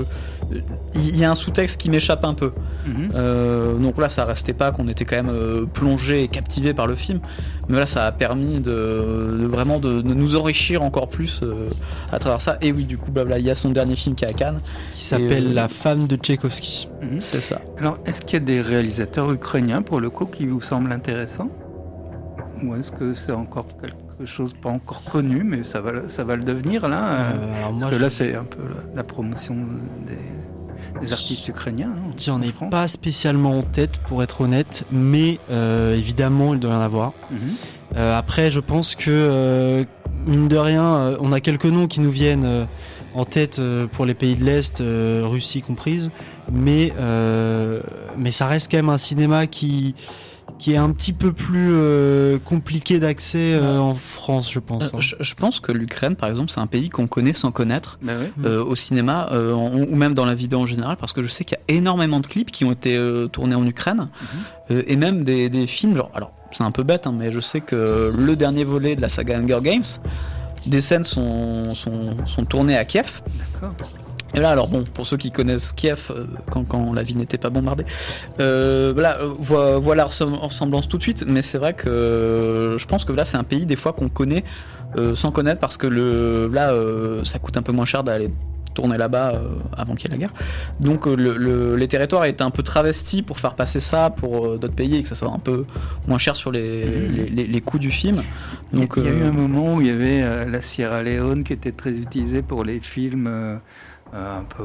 il y a un sous-texte qui m'échappe un peu. Mm-hmm. Euh, donc là ça restait pas qu'on était quand même euh, plongé et captivé par le film, mais là ça a permis de, de vraiment de, de nous enrichir encore plus euh, à travers ça. Et oui, du coup blabla, il y a son dernier film qui est à Cannes qui s'appelle et, euh, La femme de Tchaïkovski. Mm-hmm. C'est ça. Alors est-ce qu'il y a des réalisateurs ukrainiens pour le coup qui vous semblent intéressants, ou est-ce que c'est encore quelque chose pas encore connu, mais ça va, ça va le devenir là euh, alors moi, parce que là c'est un peu la, la promotion des, des artistes ukrainiens. Hein, j'en ai France. Pas spécialement en tête pour être honnête, mais euh, évidemment il doit y en avoir. Mm-hmm. Euh, après je pense que euh, mine de rien euh, on a quelques noms qui nous viennent euh, en tête euh, pour les pays de l'Est, euh, Russie comprise, mais, euh, mais ça reste quand même un cinéma qui, qui est un petit peu plus euh, compliqué d'accès euh, en France, je pense. Euh, je, je pense que l'Ukraine, par exemple, c'est un pays qu'on connaît sans connaître bah oui. euh, au cinéma, euh, en, ou même dans la vidéo en général, parce que je sais qu'il y a énormément de clips qui ont été euh, tournés en Ukraine, mm-hmm. euh, et même des, des films, genre, alors c'est un peu bête, hein, mais je sais que le dernier volet de la saga Hunger Games, des scènes sont, sont, sont tournées à Kiev. D'accord. Et là, alors bon, pour ceux qui connaissent Kiev, euh, quand, quand la ville n'était pas bombardée, euh, voilà, euh, voit, voit la ressemblance tout de suite. Mais c'est vrai que euh, je pense que là, c'est un pays des fois qu'on connaît euh, sans connaître, parce que le, là, euh, ça coûte un peu moins cher d'aller tourner là-bas euh, avant qu'il y ait la guerre. Donc euh, le, le, les territoires étaient un peu travestis pour faire passer ça pour euh, d'autres pays et que ça soit un peu moins cher sur les, mmh. les, les, les coûts du film. Donc, il y a, euh, il y a eu un moment où il y avait euh, la Sierra Leone qui était très utilisée pour les films euh, euh, un peu,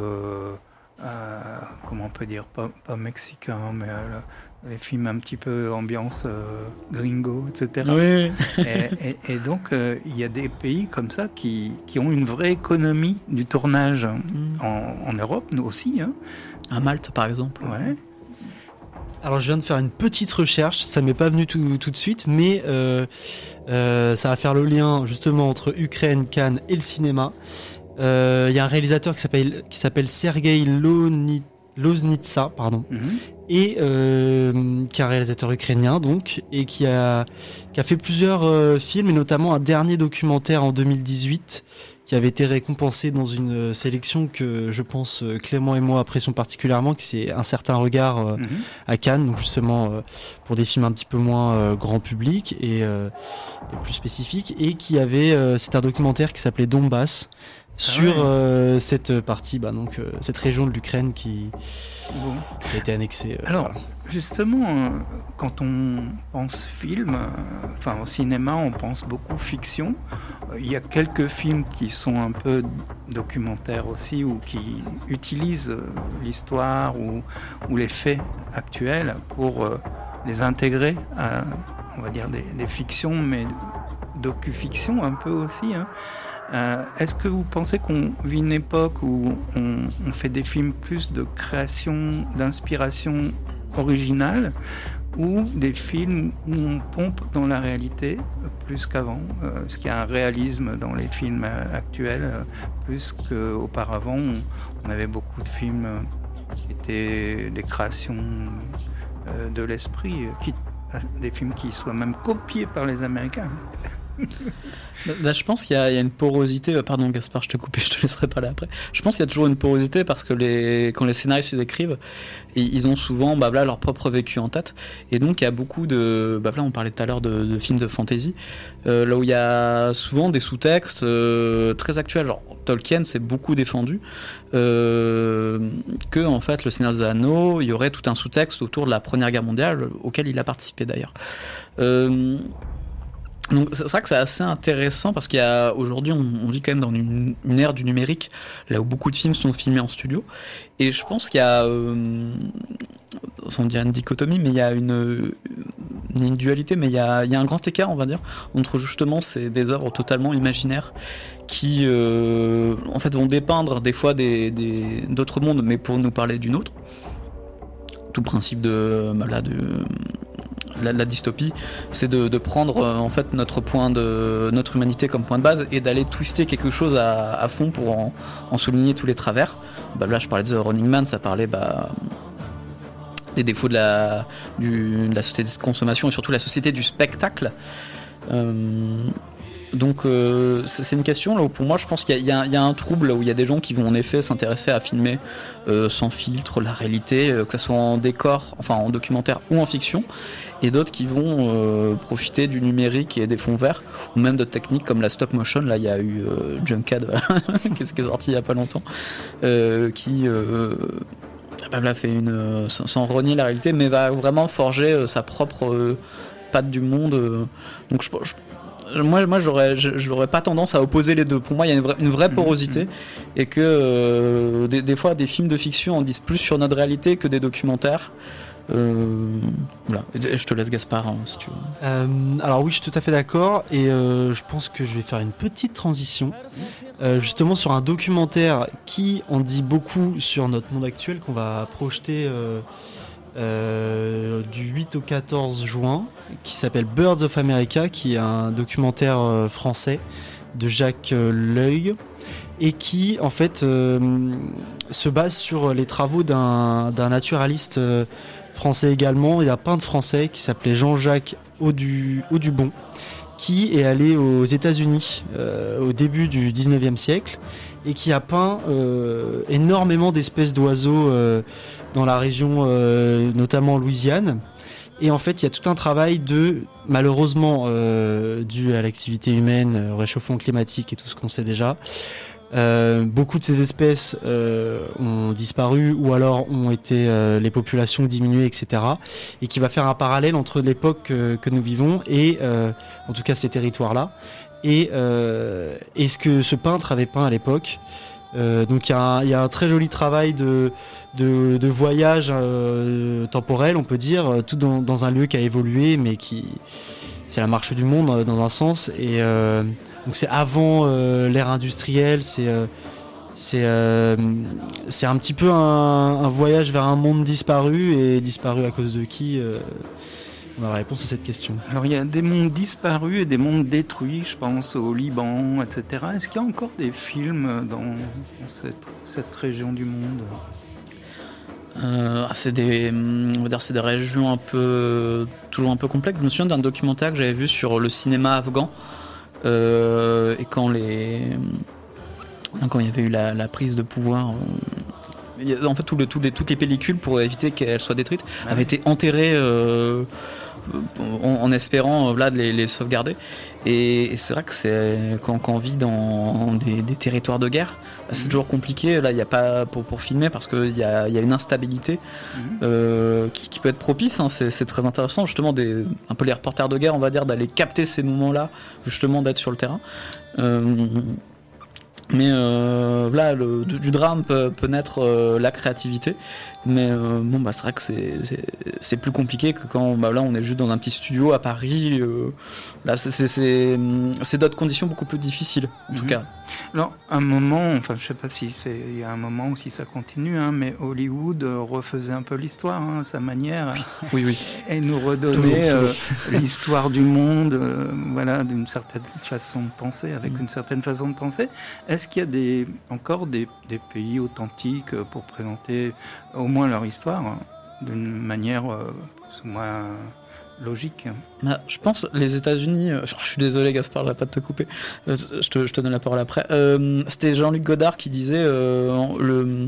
euh, comment on peut dire, pas, pas mexicains, mais euh, les films un petit peu ambiance euh, gringo, et cetera. Oui. et, et, et donc, euh, il y a des pays comme ça qui, qui ont une vraie économie du tournage mmh. en, en Europe, nous aussi. Hein. À Malte, par exemple. Ouais. Alors, je viens de faire une petite recherche, ça m'est pas venu tout, tout de suite, mais euh, euh, ça va faire le lien justement entre Ukraine, Cannes et le cinéma. Il euh, y a un réalisateur qui s'appelle, qui s'appelle Sergei Loni, Loznitsa, pardon, mm-hmm. et euh, qui est un réalisateur ukrainien donc, et qui a, qui a fait plusieurs euh, films, et notamment un dernier documentaire en deux mille dix-huit qui avait été récompensé dans une sélection que je pense Clément et moi apprécions particulièrement, qui c'est Un certain regard euh, mm-hmm. à Cannes, donc justement euh, pour des films un petit peu moins euh, grand public et, euh, et plus spécifiques, et qui avait, euh, c'est un documentaire qui s'appelait Donbass, sur ah ouais. euh, cette partie, bah, donc euh, cette région de l'Ukraine qui, bon. qui a été annexée. Euh, Alors, voilà. justement, euh, quand on pense film, euh, enfin au cinéma, on pense beaucoup fiction. Il euh, y a quelques films qui sont un peu documentaires aussi, ou qui utilisent euh, l'histoire ou, ou les faits actuels pour euh, les intégrer à, on va dire, des, des fictions, mais docu-fiction un peu aussi, hein. Euh, est-ce que vous pensez qu'on vit une époque où on, on fait des films plus de création, d'inspiration originale, ou des films où on pompe dans la réalité plus qu'avant? euh, Est-ce qu'il y a un réalisme dans les films actuels euh, plus qu'auparavant? On, on avait beaucoup de films euh, qui étaient des créations euh, de l'esprit, euh, qui, euh, des films qui soient même copiés par les Américains. Là, je pense qu'il y a, il y a une porosité. Pardon, Gaspard, je t'ai coupé, je te laisserai parler après. Je pense qu'il y a toujours une porosité parce que les, quand les scénaristes écrivent, ils ont souvent bah, là, leur propre vécu en tête. Et donc, il y a beaucoup de. Bah, là, on parlait tout à l'heure de, de films de fantasy, euh, là où il y a souvent des sous-textes euh, très actuels. Alors, Tolkien s'est beaucoup défendu euh, que, en fait, le Seigneur des Anneaux, il y aurait tout un sous-texte autour de la Première Guerre mondiale, auquel il a participé d'ailleurs. Euh, Donc c'est vrai que c'est assez intéressant parce qu'il y a aujourd'hui on, on vit quand même dans une, une ère du numérique là où beaucoup de films sont filmés en studio, et je pense qu'il y a euh, sans dire une dichotomie, mais il y a une, une dualité, mais il y a, il y a un grand écart, on va dire, entre justement ces des œuvres totalement imaginaires qui euh, en fait vont dépeindre des fois des, des, d'autres mondes, mais pour nous parler d'une autre. Tout le principe de là de La, la dystopie, c'est de, de prendre euh, en fait notre point de notre humanité comme point de base et d'aller twister quelque chose à, à fond pour en, en souligner tous les travers. Bah, là, je parlais de The Running Man, ça parlait bah, des défauts de la, du, de la société de consommation et surtout la société du spectacle. Euh, Donc euh, c'est, c'est une question là où pour moi je pense qu'il y a, il y a, il y a un trouble là où il y a des gens qui vont en effet s'intéresser à filmer euh, sans filtre la réalité, euh, que ce soit en décor, enfin en documentaire ou en fiction, et d'autres qui vont euh, profiter du numérique et des fonds verts ou même de techniques comme la stop motion. Là il y a eu euh, Junkad qui est sorti il y a pas longtemps, euh, qui euh, là fait une sans, sans renier la réalité, mais va vraiment forger euh, sa propre euh, patte du monde. Euh, donc je, je Moi, moi j'aurais, j'aurais pas tendance à opposer les deux. Pour moi, il y a une vraie, une vraie porosité, mmh. et que euh, des, des fois, des films de fiction en disent plus sur notre réalité que des documentaires. Euh, voilà. Et je te laisse, Gaspard, hein, si tu veux. Euh, alors oui, je suis tout à fait d'accord, et euh, je pense que je vais faire une petite transition, euh, justement sur un documentaire qui en dit beaucoup sur notre monde actuel, qu'on va projeter euh, euh, du huit au quatorze juin, qui s'appelle Birds of America, qui est un documentaire euh, français de Jacques euh, L'Oeil, et qui en fait euh, se base sur les travaux d'un, d'un naturaliste euh, français également, et un peintre français qui s'appelait Jean-Jacques Audu, Audubon, qui est allé aux États-Unis euh, au début du dix-neuvième siècle et qui a peint euh, énormément d'espèces d'oiseaux euh, dans la région, euh, notamment en Louisiane. Et en fait, il y a tout un travail de, malheureusement, euh, dû à l'activité humaine, au réchauffement climatique et tout ce qu'on sait déjà, euh, beaucoup de ces espèces euh, ont disparu ou alors ont été euh, les populations diminuées, et cetera. Et qui va faire un parallèle entre l'époque euh, que nous vivons et, euh, en tout cas, ces territoires-là, et, euh, et ce que ce peintre avait peint à l'époque. Euh, donc il y, y a un très joli travail de, de, de voyage euh, temporel, on peut dire, tout dans, dans un lieu qui a évolué, mais qui c'est la marche du monde dans un sens. Et euh, donc c'est avant euh, l'ère industrielle, c'est euh, c'est euh, c'est un petit peu un, un voyage vers un monde disparu, et disparu à cause de qui euh, on a la réponse à cette question. Alors il y a des mondes disparus et des mondes détruits, je pense au Liban, et cetera. Est-ce qu'il y a encore des films dans, dans cette, cette région du monde ? euh, c'est des, on va dire, c'est des régions un peu, toujours un peu complexes. Je me souviens d'un documentaire que j'avais vu sur le cinéma afghan, euh, et quand les quand il y avait eu la, la prise de pouvoir, on... en fait tout le, tout les, toutes les pellicules, pour éviter qu'elles soient détruites, ah avaient oui. été enterrées euh, en, en espérant euh, là, de les, les sauvegarder. Et, et c'est vrai que c'est, quand, quand on vit dans des, des territoires de guerre, c'est mmh. toujours compliqué. Là, il y a pas pour, pour filmer parce qu'il y a, y a une instabilité mmh. euh, qui, qui peut être propice. Hein. C'est, c'est très intéressant, justement, des, un peu les reporters de guerre, on va dire, d'aller capter ces moments-là, justement, d'être sur le terrain. Euh, Mais euh, là, le, du, du drame peut, peut naître euh, la créativité. Mais euh, bon, bah, c'est vrai que c'est, c'est, c'est plus compliqué que quand bah, là, on est juste dans un petit studio à Paris. Euh, là, c'est, c'est, c'est, c'est d'autres conditions beaucoup plus difficiles, en mm-hmm. tout cas. Alors, un moment, enfin, je sais pas si c'est, il y a un moment où si ça continue, hein, mais Hollywood euh, refaisait un peu l'histoire, hein, à sa manière. Oui, oui. Et nous redonnait euh, l'histoire du monde, euh, voilà, d'une certaine façon de penser, avec mm. une certaine façon de penser. Est-ce qu'il y a des, encore des, des pays authentiques pour présenter au moins leur histoire hein, d'une manière euh, plus ou moins logique? Bah, je pense les États-Unis. Euh, je suis désolé, Gaspard, je vais pas te couper. Euh, je, te, je te donne la parole après. Euh, c'était Jean-Luc Godard qui disait euh, le.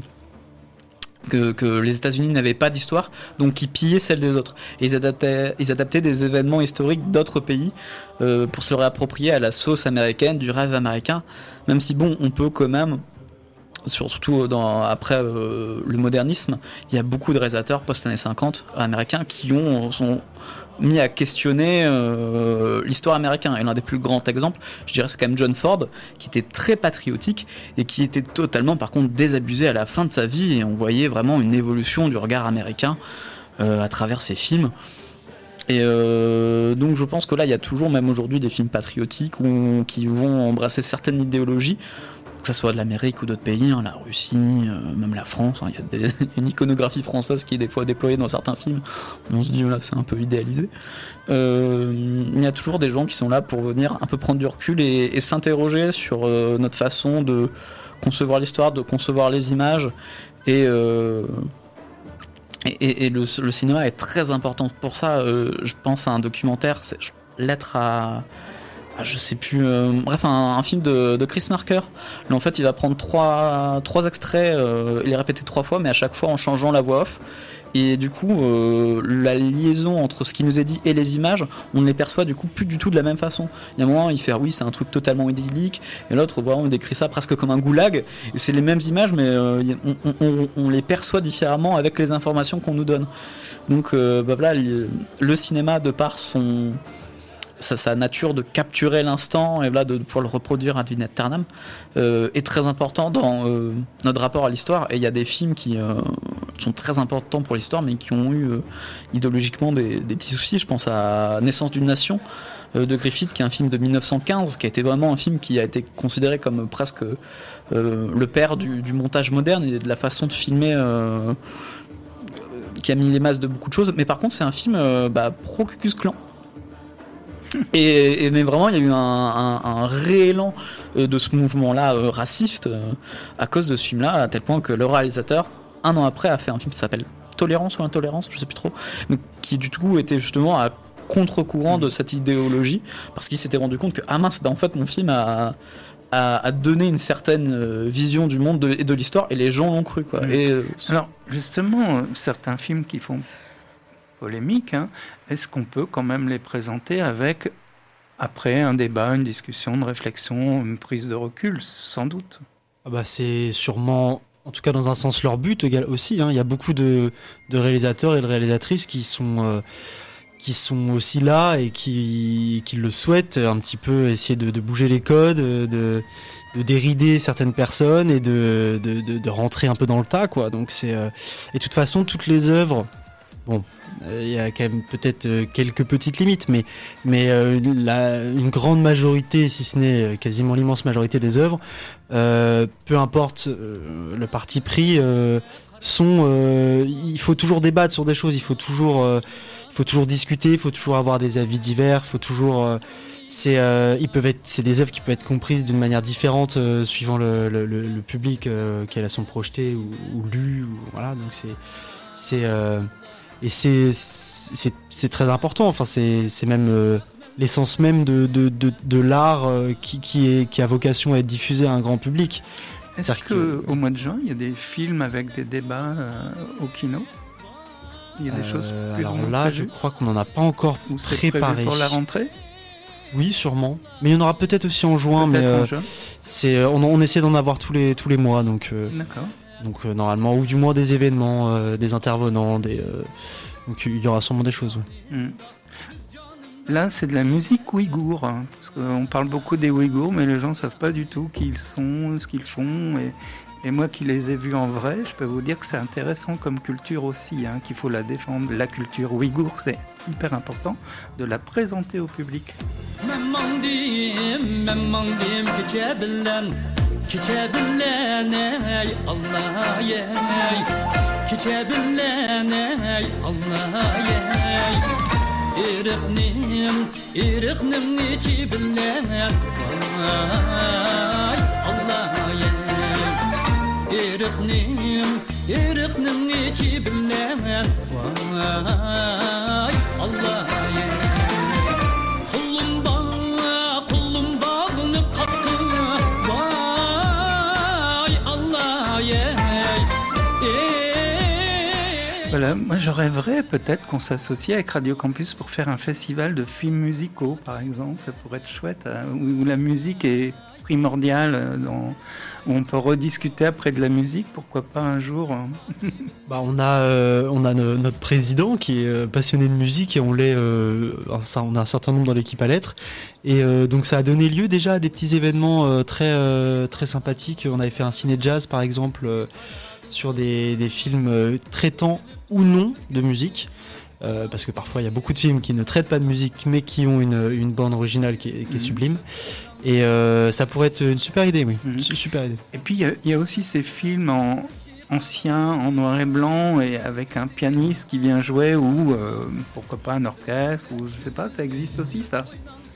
Que, que les États-Unis n'avaient pas d'histoire, donc ils pillaient celle des autres. Et ils adaptaient, ils adaptaient des événements historiques d'autres pays euh, pour se le réapproprier à la sauce américaine, du rêve américain. Même si, bon, on peut quand même, surtout dans, après euh, le modernisme, il y a beaucoup de réalisateurs post-années cinquante américains qui ont, sont mis à questionner euh, l'histoire américaine. Et l'un des plus grands exemples, je dirais, c'est quand même John Ford, qui était très patriotique et qui était totalement, par contre, désabusé à la fin de sa vie. Et on voyait vraiment une évolution du regard américain euh, à travers ses films. Et euh, donc je pense que là, il y a toujours, même aujourd'hui, des films patriotiques où, qui vont embrasser certaines idéologies, que ce soit de l'Amérique ou d'autres pays, hein, la Russie, euh, même la France. Il hein, y a des, une iconographie française qui est des fois déployée dans certains films. On se dit, là, c'est un peu idéalisé. Euh, il y a toujours des gens qui sont là pour venir un peu prendre du recul et, et s'interroger sur euh, notre façon de concevoir l'histoire, de concevoir les images. Et, euh, et, et, et le, le cinéma est très important pour ça. Euh, je pense à un documentaire, c'est Lettre à... Ah, je sais plus, euh, bref, un, un film de, de Chris Marker. Là, en fait, il va prendre trois, trois extraits, euh, il les répéter trois fois, mais à chaque fois en changeant la voix off. Et du coup, euh, la liaison entre ce qui nous est dit et les images, on ne les perçoit du coup plus du tout de la même façon. Il y a un moment, il fait oui, c'est un truc totalement idyllique, et l'autre, voilà, on décrit ça presque comme un goulag. Et c'est les mêmes images, mais euh, on, on, on les perçoit différemment avec les informations qu'on nous donne. Donc, euh, bah, voilà, le, le cinéma, de par son Sa, sa nature de capturer l'instant et là de, de pouvoir le reproduire ad vitam aeternam euh, est très important dans euh, notre rapport à l'histoire. Et il y a des films qui euh, sont très importants pour l'histoire mais qui ont eu euh, idéologiquement des, des petits soucis. Je pense à Naissance d'une nation euh, de Griffith, qui est un film de dix-neuf cent quinze, qui a été vraiment un film qui a été considéré comme presque euh, le père du, du montage moderne et de la façon de filmer, euh, qui a mis les masses de beaucoup de choses. Mais par contre c'est un film euh, bah, pro-Ku Klux Klan. Et, et mais vraiment il y a eu un, un, un réélan euh, de ce mouvement-là euh, raciste euh, à cause de ce film-là, à tel point que le réalisateur, un an après, a fait un film qui s'appelle Tolérance ou Intolérance, je sais plus trop, mais qui du coup était justement à contre-courant de cette idéologie, parce qu'il s'était rendu compte que ah mince, bah en fait mon film a à, à donner une certaine euh, vision du monde de, et de l'histoire, et les gens l'ont cru, quoi. Oui. Et, euh, alors justement, certains films qui font polémique, hein, est-ce qu'on peut quand même les présenter avec, après un débat, une discussion, une réflexion, une prise de recul, sans doute? Ah bah c'est sûrement, en tout cas dans un sens, leur but aussi, hein. Il y a beaucoup de, de réalisateurs et de réalisatrices qui sont, euh, qui sont aussi là et qui, qui le souhaitent, un petit peu essayer de, de bouger les codes, de, de dérider certaines personnes et de, de, de, de rentrer un peu dans le tas, quoi. Donc c'est, euh... et de toute façon, toutes les œuvres, bon, il y a quand même peut-être quelques petites limites, mais, mais euh, la, une grande majorité, si ce n'est quasiment l'immense majorité des œuvres, euh, peu importe euh, le parti pris, euh, sont, euh, il faut toujours débattre sur des choses, il faut toujours, euh, il faut toujours discuter, il faut toujours avoir des avis divers, il faut toujours, euh, c'est, euh, ils peuvent être, c'est des œuvres qui peuvent être comprises d'une manière différente euh, suivant le, le, le, le public euh, qu'elles sont projetées ou, ou lues, ou, voilà, donc c'est, c'est euh, et c'est, c'est, c'est très important, enfin, c'est, c'est même euh, l'essence même de, de, de, de l'art euh, qui, qui, est, qui a vocation à être diffusé à un grand public. Est-ce qu'au mois de juin, il y a des films avec des débats euh, au kino ? Il y a des euh, choses plus alors là, prévues, je crois qu'on n'en a pas encore ou c'est préparé. Prévu pour la rentrée ? Oui, sûrement. Mais il y en aura peut-être aussi en juin. Peut-être mais euh, en juin. C'est, on, on essaie d'en avoir tous les, tous les mois. Donc, euh, D'accord. Donc euh, normalement, ou du moins des événements, euh, des intervenants. Des, euh, donc il y aura sûrement des choses. Ouais. Mm. Là, c'est de la musique ouïghour. Hein, parce qu'on parle beaucoup des Ouïghours, mais les gens ne savent pas du tout qui ils sont, ce qu'ils font. Et... Et moi qui les ai vus en vrai, je peux vous dire que c'est intéressant comme culture aussi, hein, qu'il faut la défendre. La culture ouïghour, c'est hyper important de la présenter au public. İrıqnim, iriqnim içi bilən Vay Allah ye Kullum bağ, kullum bağını qapqı Vay Allah ye Voilà, moi je rêverais peut-être qu'on s'associe avec Radio Campus pour faire un festival de films musicaux par exemple, ça pourrait être chouette, où la musique est primordiale, dans... où on peut rediscuter après de la musique, pourquoi pas un jour. Bah on a euh, on a no, notre président qui est euh, passionné de musique et on l'est, euh, ça, on a un certain nombre dans l'équipe à l'être et euh, donc ça a donné lieu déjà à des petits événements euh, très euh, très sympathiques. On avait fait un ciné jazz par exemple euh, sur des, des films euh, traitant ou non de musique. Euh, parce que parfois il y a beaucoup de films qui ne traitent pas de musique mais qui ont une, une bande originale qui est, qui est mmh. sublime et euh, ça pourrait être une super idée, oui. Mmh. Super idée. Et puis il y, y a aussi ces films en, anciens en noir et blanc et avec un pianiste qui vient jouer ou euh, pourquoi pas un orchestre ou je sais pas, ça existe aussi ça.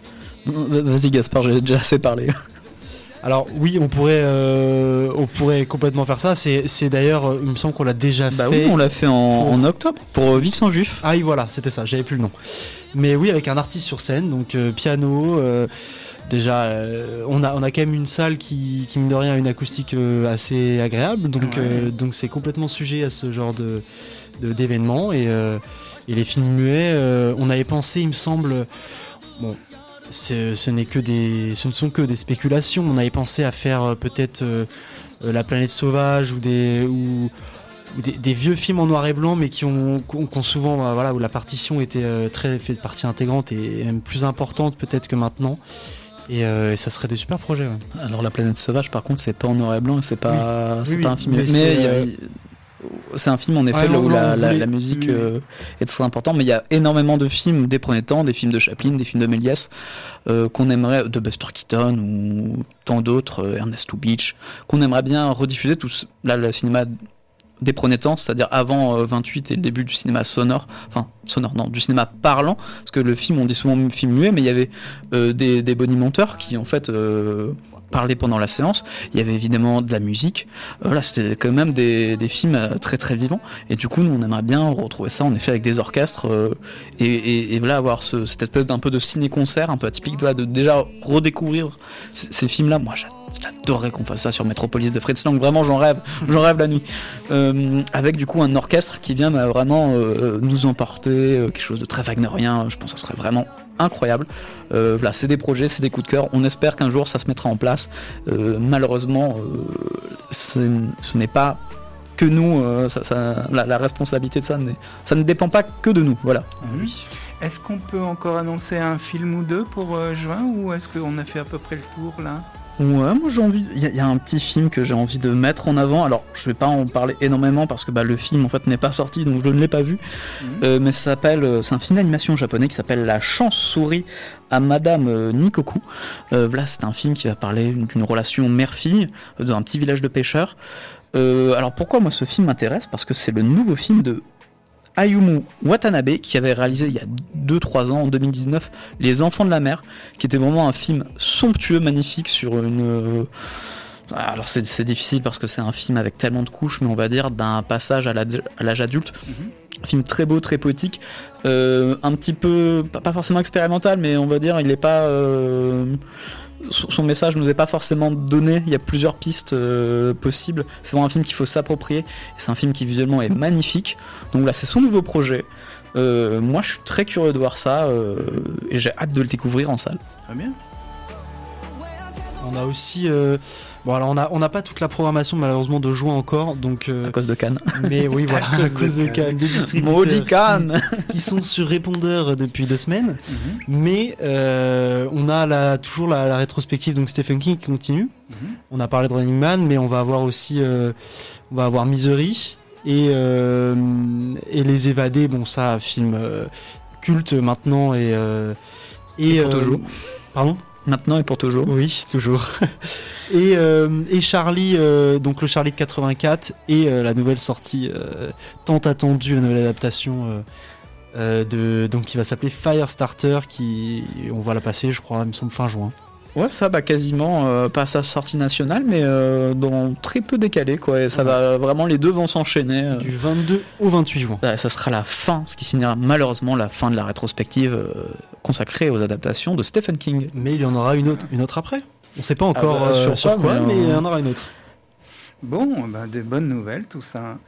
Vas-y Gaspard, j'ai déjà assez parlé. Alors oui, on pourrait, euh, on pourrait complètement faire ça. C'est, c'est d'ailleurs, il me semble qu'on l'a déjà bah fait. Oui, on l'a fait en, pour... en octobre pour euh, Vix en Juif. Ah oui, voilà, c'était ça. J'avais plus le nom. Mais oui, avec un artiste sur scène, donc euh, piano. Euh, déjà, euh, on a, on a quand même une salle qui, qui mine de rien, a une acoustique euh, assez agréable. Donc, ouais. euh, donc c'est complètement sujet à ce genre de, de d'événements. Et, euh, et les films muets, euh, on avait pensé, il me semble, bon. C'est, ce, n'est que des, ce ne sont que des spéculations. On avait pensé à faire euh, peut-être euh, La Planète Sauvage ou des, ou, ou des, des vieux films en noir et blanc, mais qui ont, qui ont souvent, euh, voilà, où la partition était euh, très fait de partie intégrante et même plus importante peut-être que maintenant. Et, euh, et ça serait des super projets. Ouais. Alors La Planète Sauvage, par contre, c'est pas en noir et blanc, c'est pas, oui. c'est oui, pas un film. Mais, mais c'est, il y a, euh... c'est un film en effet ouais, là où non, la, non, la, voulez... la musique oui, oui. Euh, est très importante, mais il y a énormément de films des premiers temps, des films de Chaplin, des films de Méliès euh, qu'on aimerait, de Buster Keaton ou tant d'autres, euh, Ernest Lubitsch, qu'on aimerait bien rediffuser tous. Là, le cinéma des premiers temps, c'est-à-dire avant euh, vingt-huit et le début du cinéma sonore, enfin sonore, non, du cinéma parlant, parce que le film, on dit souvent film muet, mais il y avait euh, des, des bonimenteurs qui en fait euh, parlaient pendant la séance. Il y avait évidemment de la musique. Euh, là, c'était quand même des, des films euh, très très vivants. Et du coup, nous, on aimerait bien retrouver ça en effet avec des orchestres euh, et, et, et voilà avoir ce, cette espèce d'un peu de ciné-concert un peu atypique, voilà, de déjà redécouvrir c- ces films-là. Moi, j'adore. J'adorerais qu'on fasse ça sur Metropolis de Fritz Lang, vraiment j'en rêve, j'en rêve la nuit. Euh, avec du coup un orchestre qui vient bah, vraiment euh, nous emporter, euh, quelque chose de très wagnerien, je pense que ça serait vraiment incroyable. Euh, voilà, c'est des projets, c'est des coups de cœur, on espère qu'un jour ça se mettra en place. Euh, malheureusement, euh, c'est, ce n'est pas que nous, euh, ça, ça, la, la responsabilité de ça, n'est, ça ne dépend pas que de nous, voilà. Oui. Est-ce qu'on peut encore annoncer un film ou deux pour euh, juin ou est-ce qu'on a fait à peu près le tour là ? Ouais, moi j'ai envie. Il y, y a un petit film que j'ai envie de mettre en avant. Alors, je vais pas en parler énormément parce que bah, le film en fait n'est pas sorti, donc je ne l'ai pas vu. Mmh. Euh, mais ça s'appelle, c'est un film d'animation japonais qui s'appelle La Chance-souris à Madame euh, Nikoku. Euh, là, c'est un film qui va parler d'une relation mère-fille euh, dans un petit village de pêcheurs. Euh, alors pourquoi moi ce film m'intéresse ? Parce que c'est le nouveau film de Ayumu Watanabe qui avait réalisé il y a deux trois ans, en deux mille dix-neuf, Les Enfants de la Mer, qui était vraiment un film somptueux, magnifique sur une... Euh... Alors c'est, c'est difficile parce que c'est un film avec tellement de couches, mais on va dire d'un passage à l'âge, à l'âge adulte. Mm-hmm. film très beau, très poétique, euh, un petit peu, pas, pas forcément expérimental, mais on va dire, il est pas, euh, son, son message nous est pas forcément donné. Il y a plusieurs pistes euh, possibles. C'est vraiment un film qu'il faut s'approprier. C'est un film qui visuellement est magnifique. Donc là, c'est son nouveau projet. Euh, moi, je suis très curieux de voir ça euh, et j'ai hâte de le découvrir en salle. Très bien. On a aussi. Euh... Bon, alors on n'a on a pas toute la programmation malheureusement de juin encore, donc. Euh... À cause de Cannes. Mais oui, voilà, à cause, à cause de, de Cannes, des distributeurs Maudit Cannes qui sont sur répondeur depuis deux semaines. Mm-hmm. Mais euh, on a la, toujours la, la rétrospective, donc Stephen King qui continue. Mm-hmm. On a parlé de Running Man, mais on va avoir aussi, euh, on va avoir Misery et euh, et Les Évadés. Bon, ça, film euh, culte maintenant et euh, et, et pour euh, toujours. Pardon. Maintenant et pour toujours. Oui, toujours. et, euh, et Charlie, euh, donc le Charlie de quatre-vingt-quatre et euh, la nouvelle sortie euh, tant attendue, la nouvelle adaptation euh, euh, de donc qui va s'appeler Firestarter, qui on va la passer, je crois, il me semble fin juin. Ouais, ça bah quasiment euh, pas à sa sortie nationale, mais euh, dans très peu décalé quoi. Et ça ouais. va vraiment, les deux vont s'enchaîner. Euh. Du vingt-deux au vingt-huit juin. Ouais, ça sera la fin, ce qui signera malheureusement la fin de la rétrospective euh, consacrée aux adaptations de Stephen King. Mais il y en aura une autre, une autre après. On sait pas encore ah bah, euh, sur, sur quoi, quoi, mais, mais il y en aura une autre. Bon, bah, des bonnes nouvelles tout ça.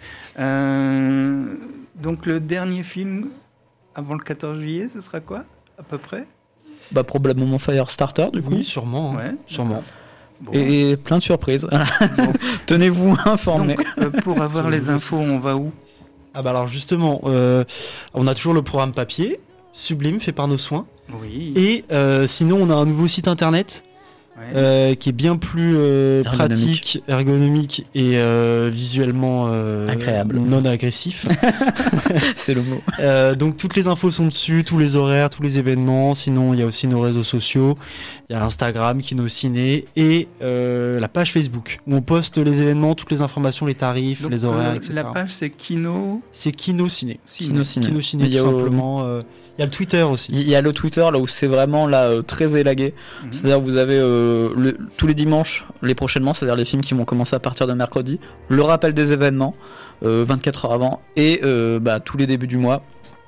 Euh, donc le dernier film avant le quatorze juillet, ce sera quoi à peu près? Bah probablement Firestarter du coup. Oui, sûrement. Ouais, sûrement. Bon. Et, et plein de surprises. Bon. Tenez-vous informés. Donc, euh, pour avoir les infos, on va où? Ah bah alors justement, euh, on a toujours le programme papier, Sublime, fait par nos soins. Oui. Et euh, sinon, on a un nouveau site internet. Ouais. Euh, qui est bien plus euh, ergonomique. pratique, ergonomique et euh, visuellement euh, agréable, non agressif. C'est le mot. Euh, donc toutes les infos sont dessus, tous les horaires, tous les événements. Sinon, il y a aussi nos réseaux sociaux. Il y a l'Instagram, Kino Ciné et euh, la page Facebook où on poste les événements, toutes les informations, les tarifs, donc, les horaires, euh, et cetera. La page c'est Kino. C'est Kino Ciné. Kino Ciné. Kino Ciné, tout simplement. Euh, Il y a le Twitter aussi. Il y a le Twitter là où c'est vraiment là euh, très élagué. Mmh. C'est-à-dire que vous avez euh, le, tous les dimanches, les prochainement, c'est-à-dire les films qui vont commencer à partir de mercredi, le rappel des événements euh, vingt-quatre heures avant et euh, bah, tous les débuts du mois,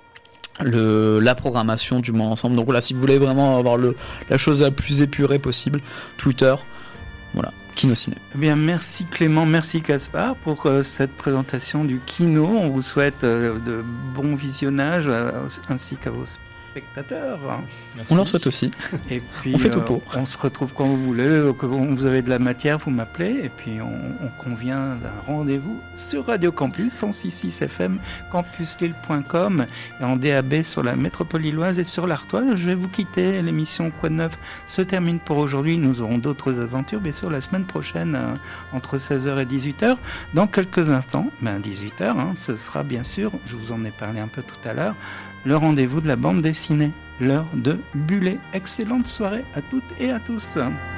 le, la programmation du mois ensemble. Donc voilà, si vous voulez vraiment avoir le, la chose la plus épurée possible, Twitter, voilà. Kino Ciné. Eh bien, merci Clément, merci Gaspard pour euh, cette présentation du Kino. On vous souhaite euh, de bons visionnages euh, ainsi qu'à vos spectateurs. Merci. On leur souhaite aussi. Et puis, on fait tout pour. Euh, on se retrouve quand vous voulez. Quand vous avez de la matière, vous m'appelez. Et puis, on, on convient d'un rendez-vous sur Radio Campus, cent six virgule six F M, campus lille point com et en D A B sur la métropole lilloise et sur l'Artois. Je vais vous quitter. L'émission Quoi de neuf se termine pour aujourd'hui. Nous aurons d'autres aventures, bien sûr, la semaine prochaine, euh, entre seize heures et dix-huit heures. Dans quelques instants, ben dix-huit heures, hein, ce sera bien sûr, je vous en ai parlé un peu tout à l'heure, le rendez-vous de la bande dessinée, l'heure de Bullet. Excellente soirée à toutes et à tous.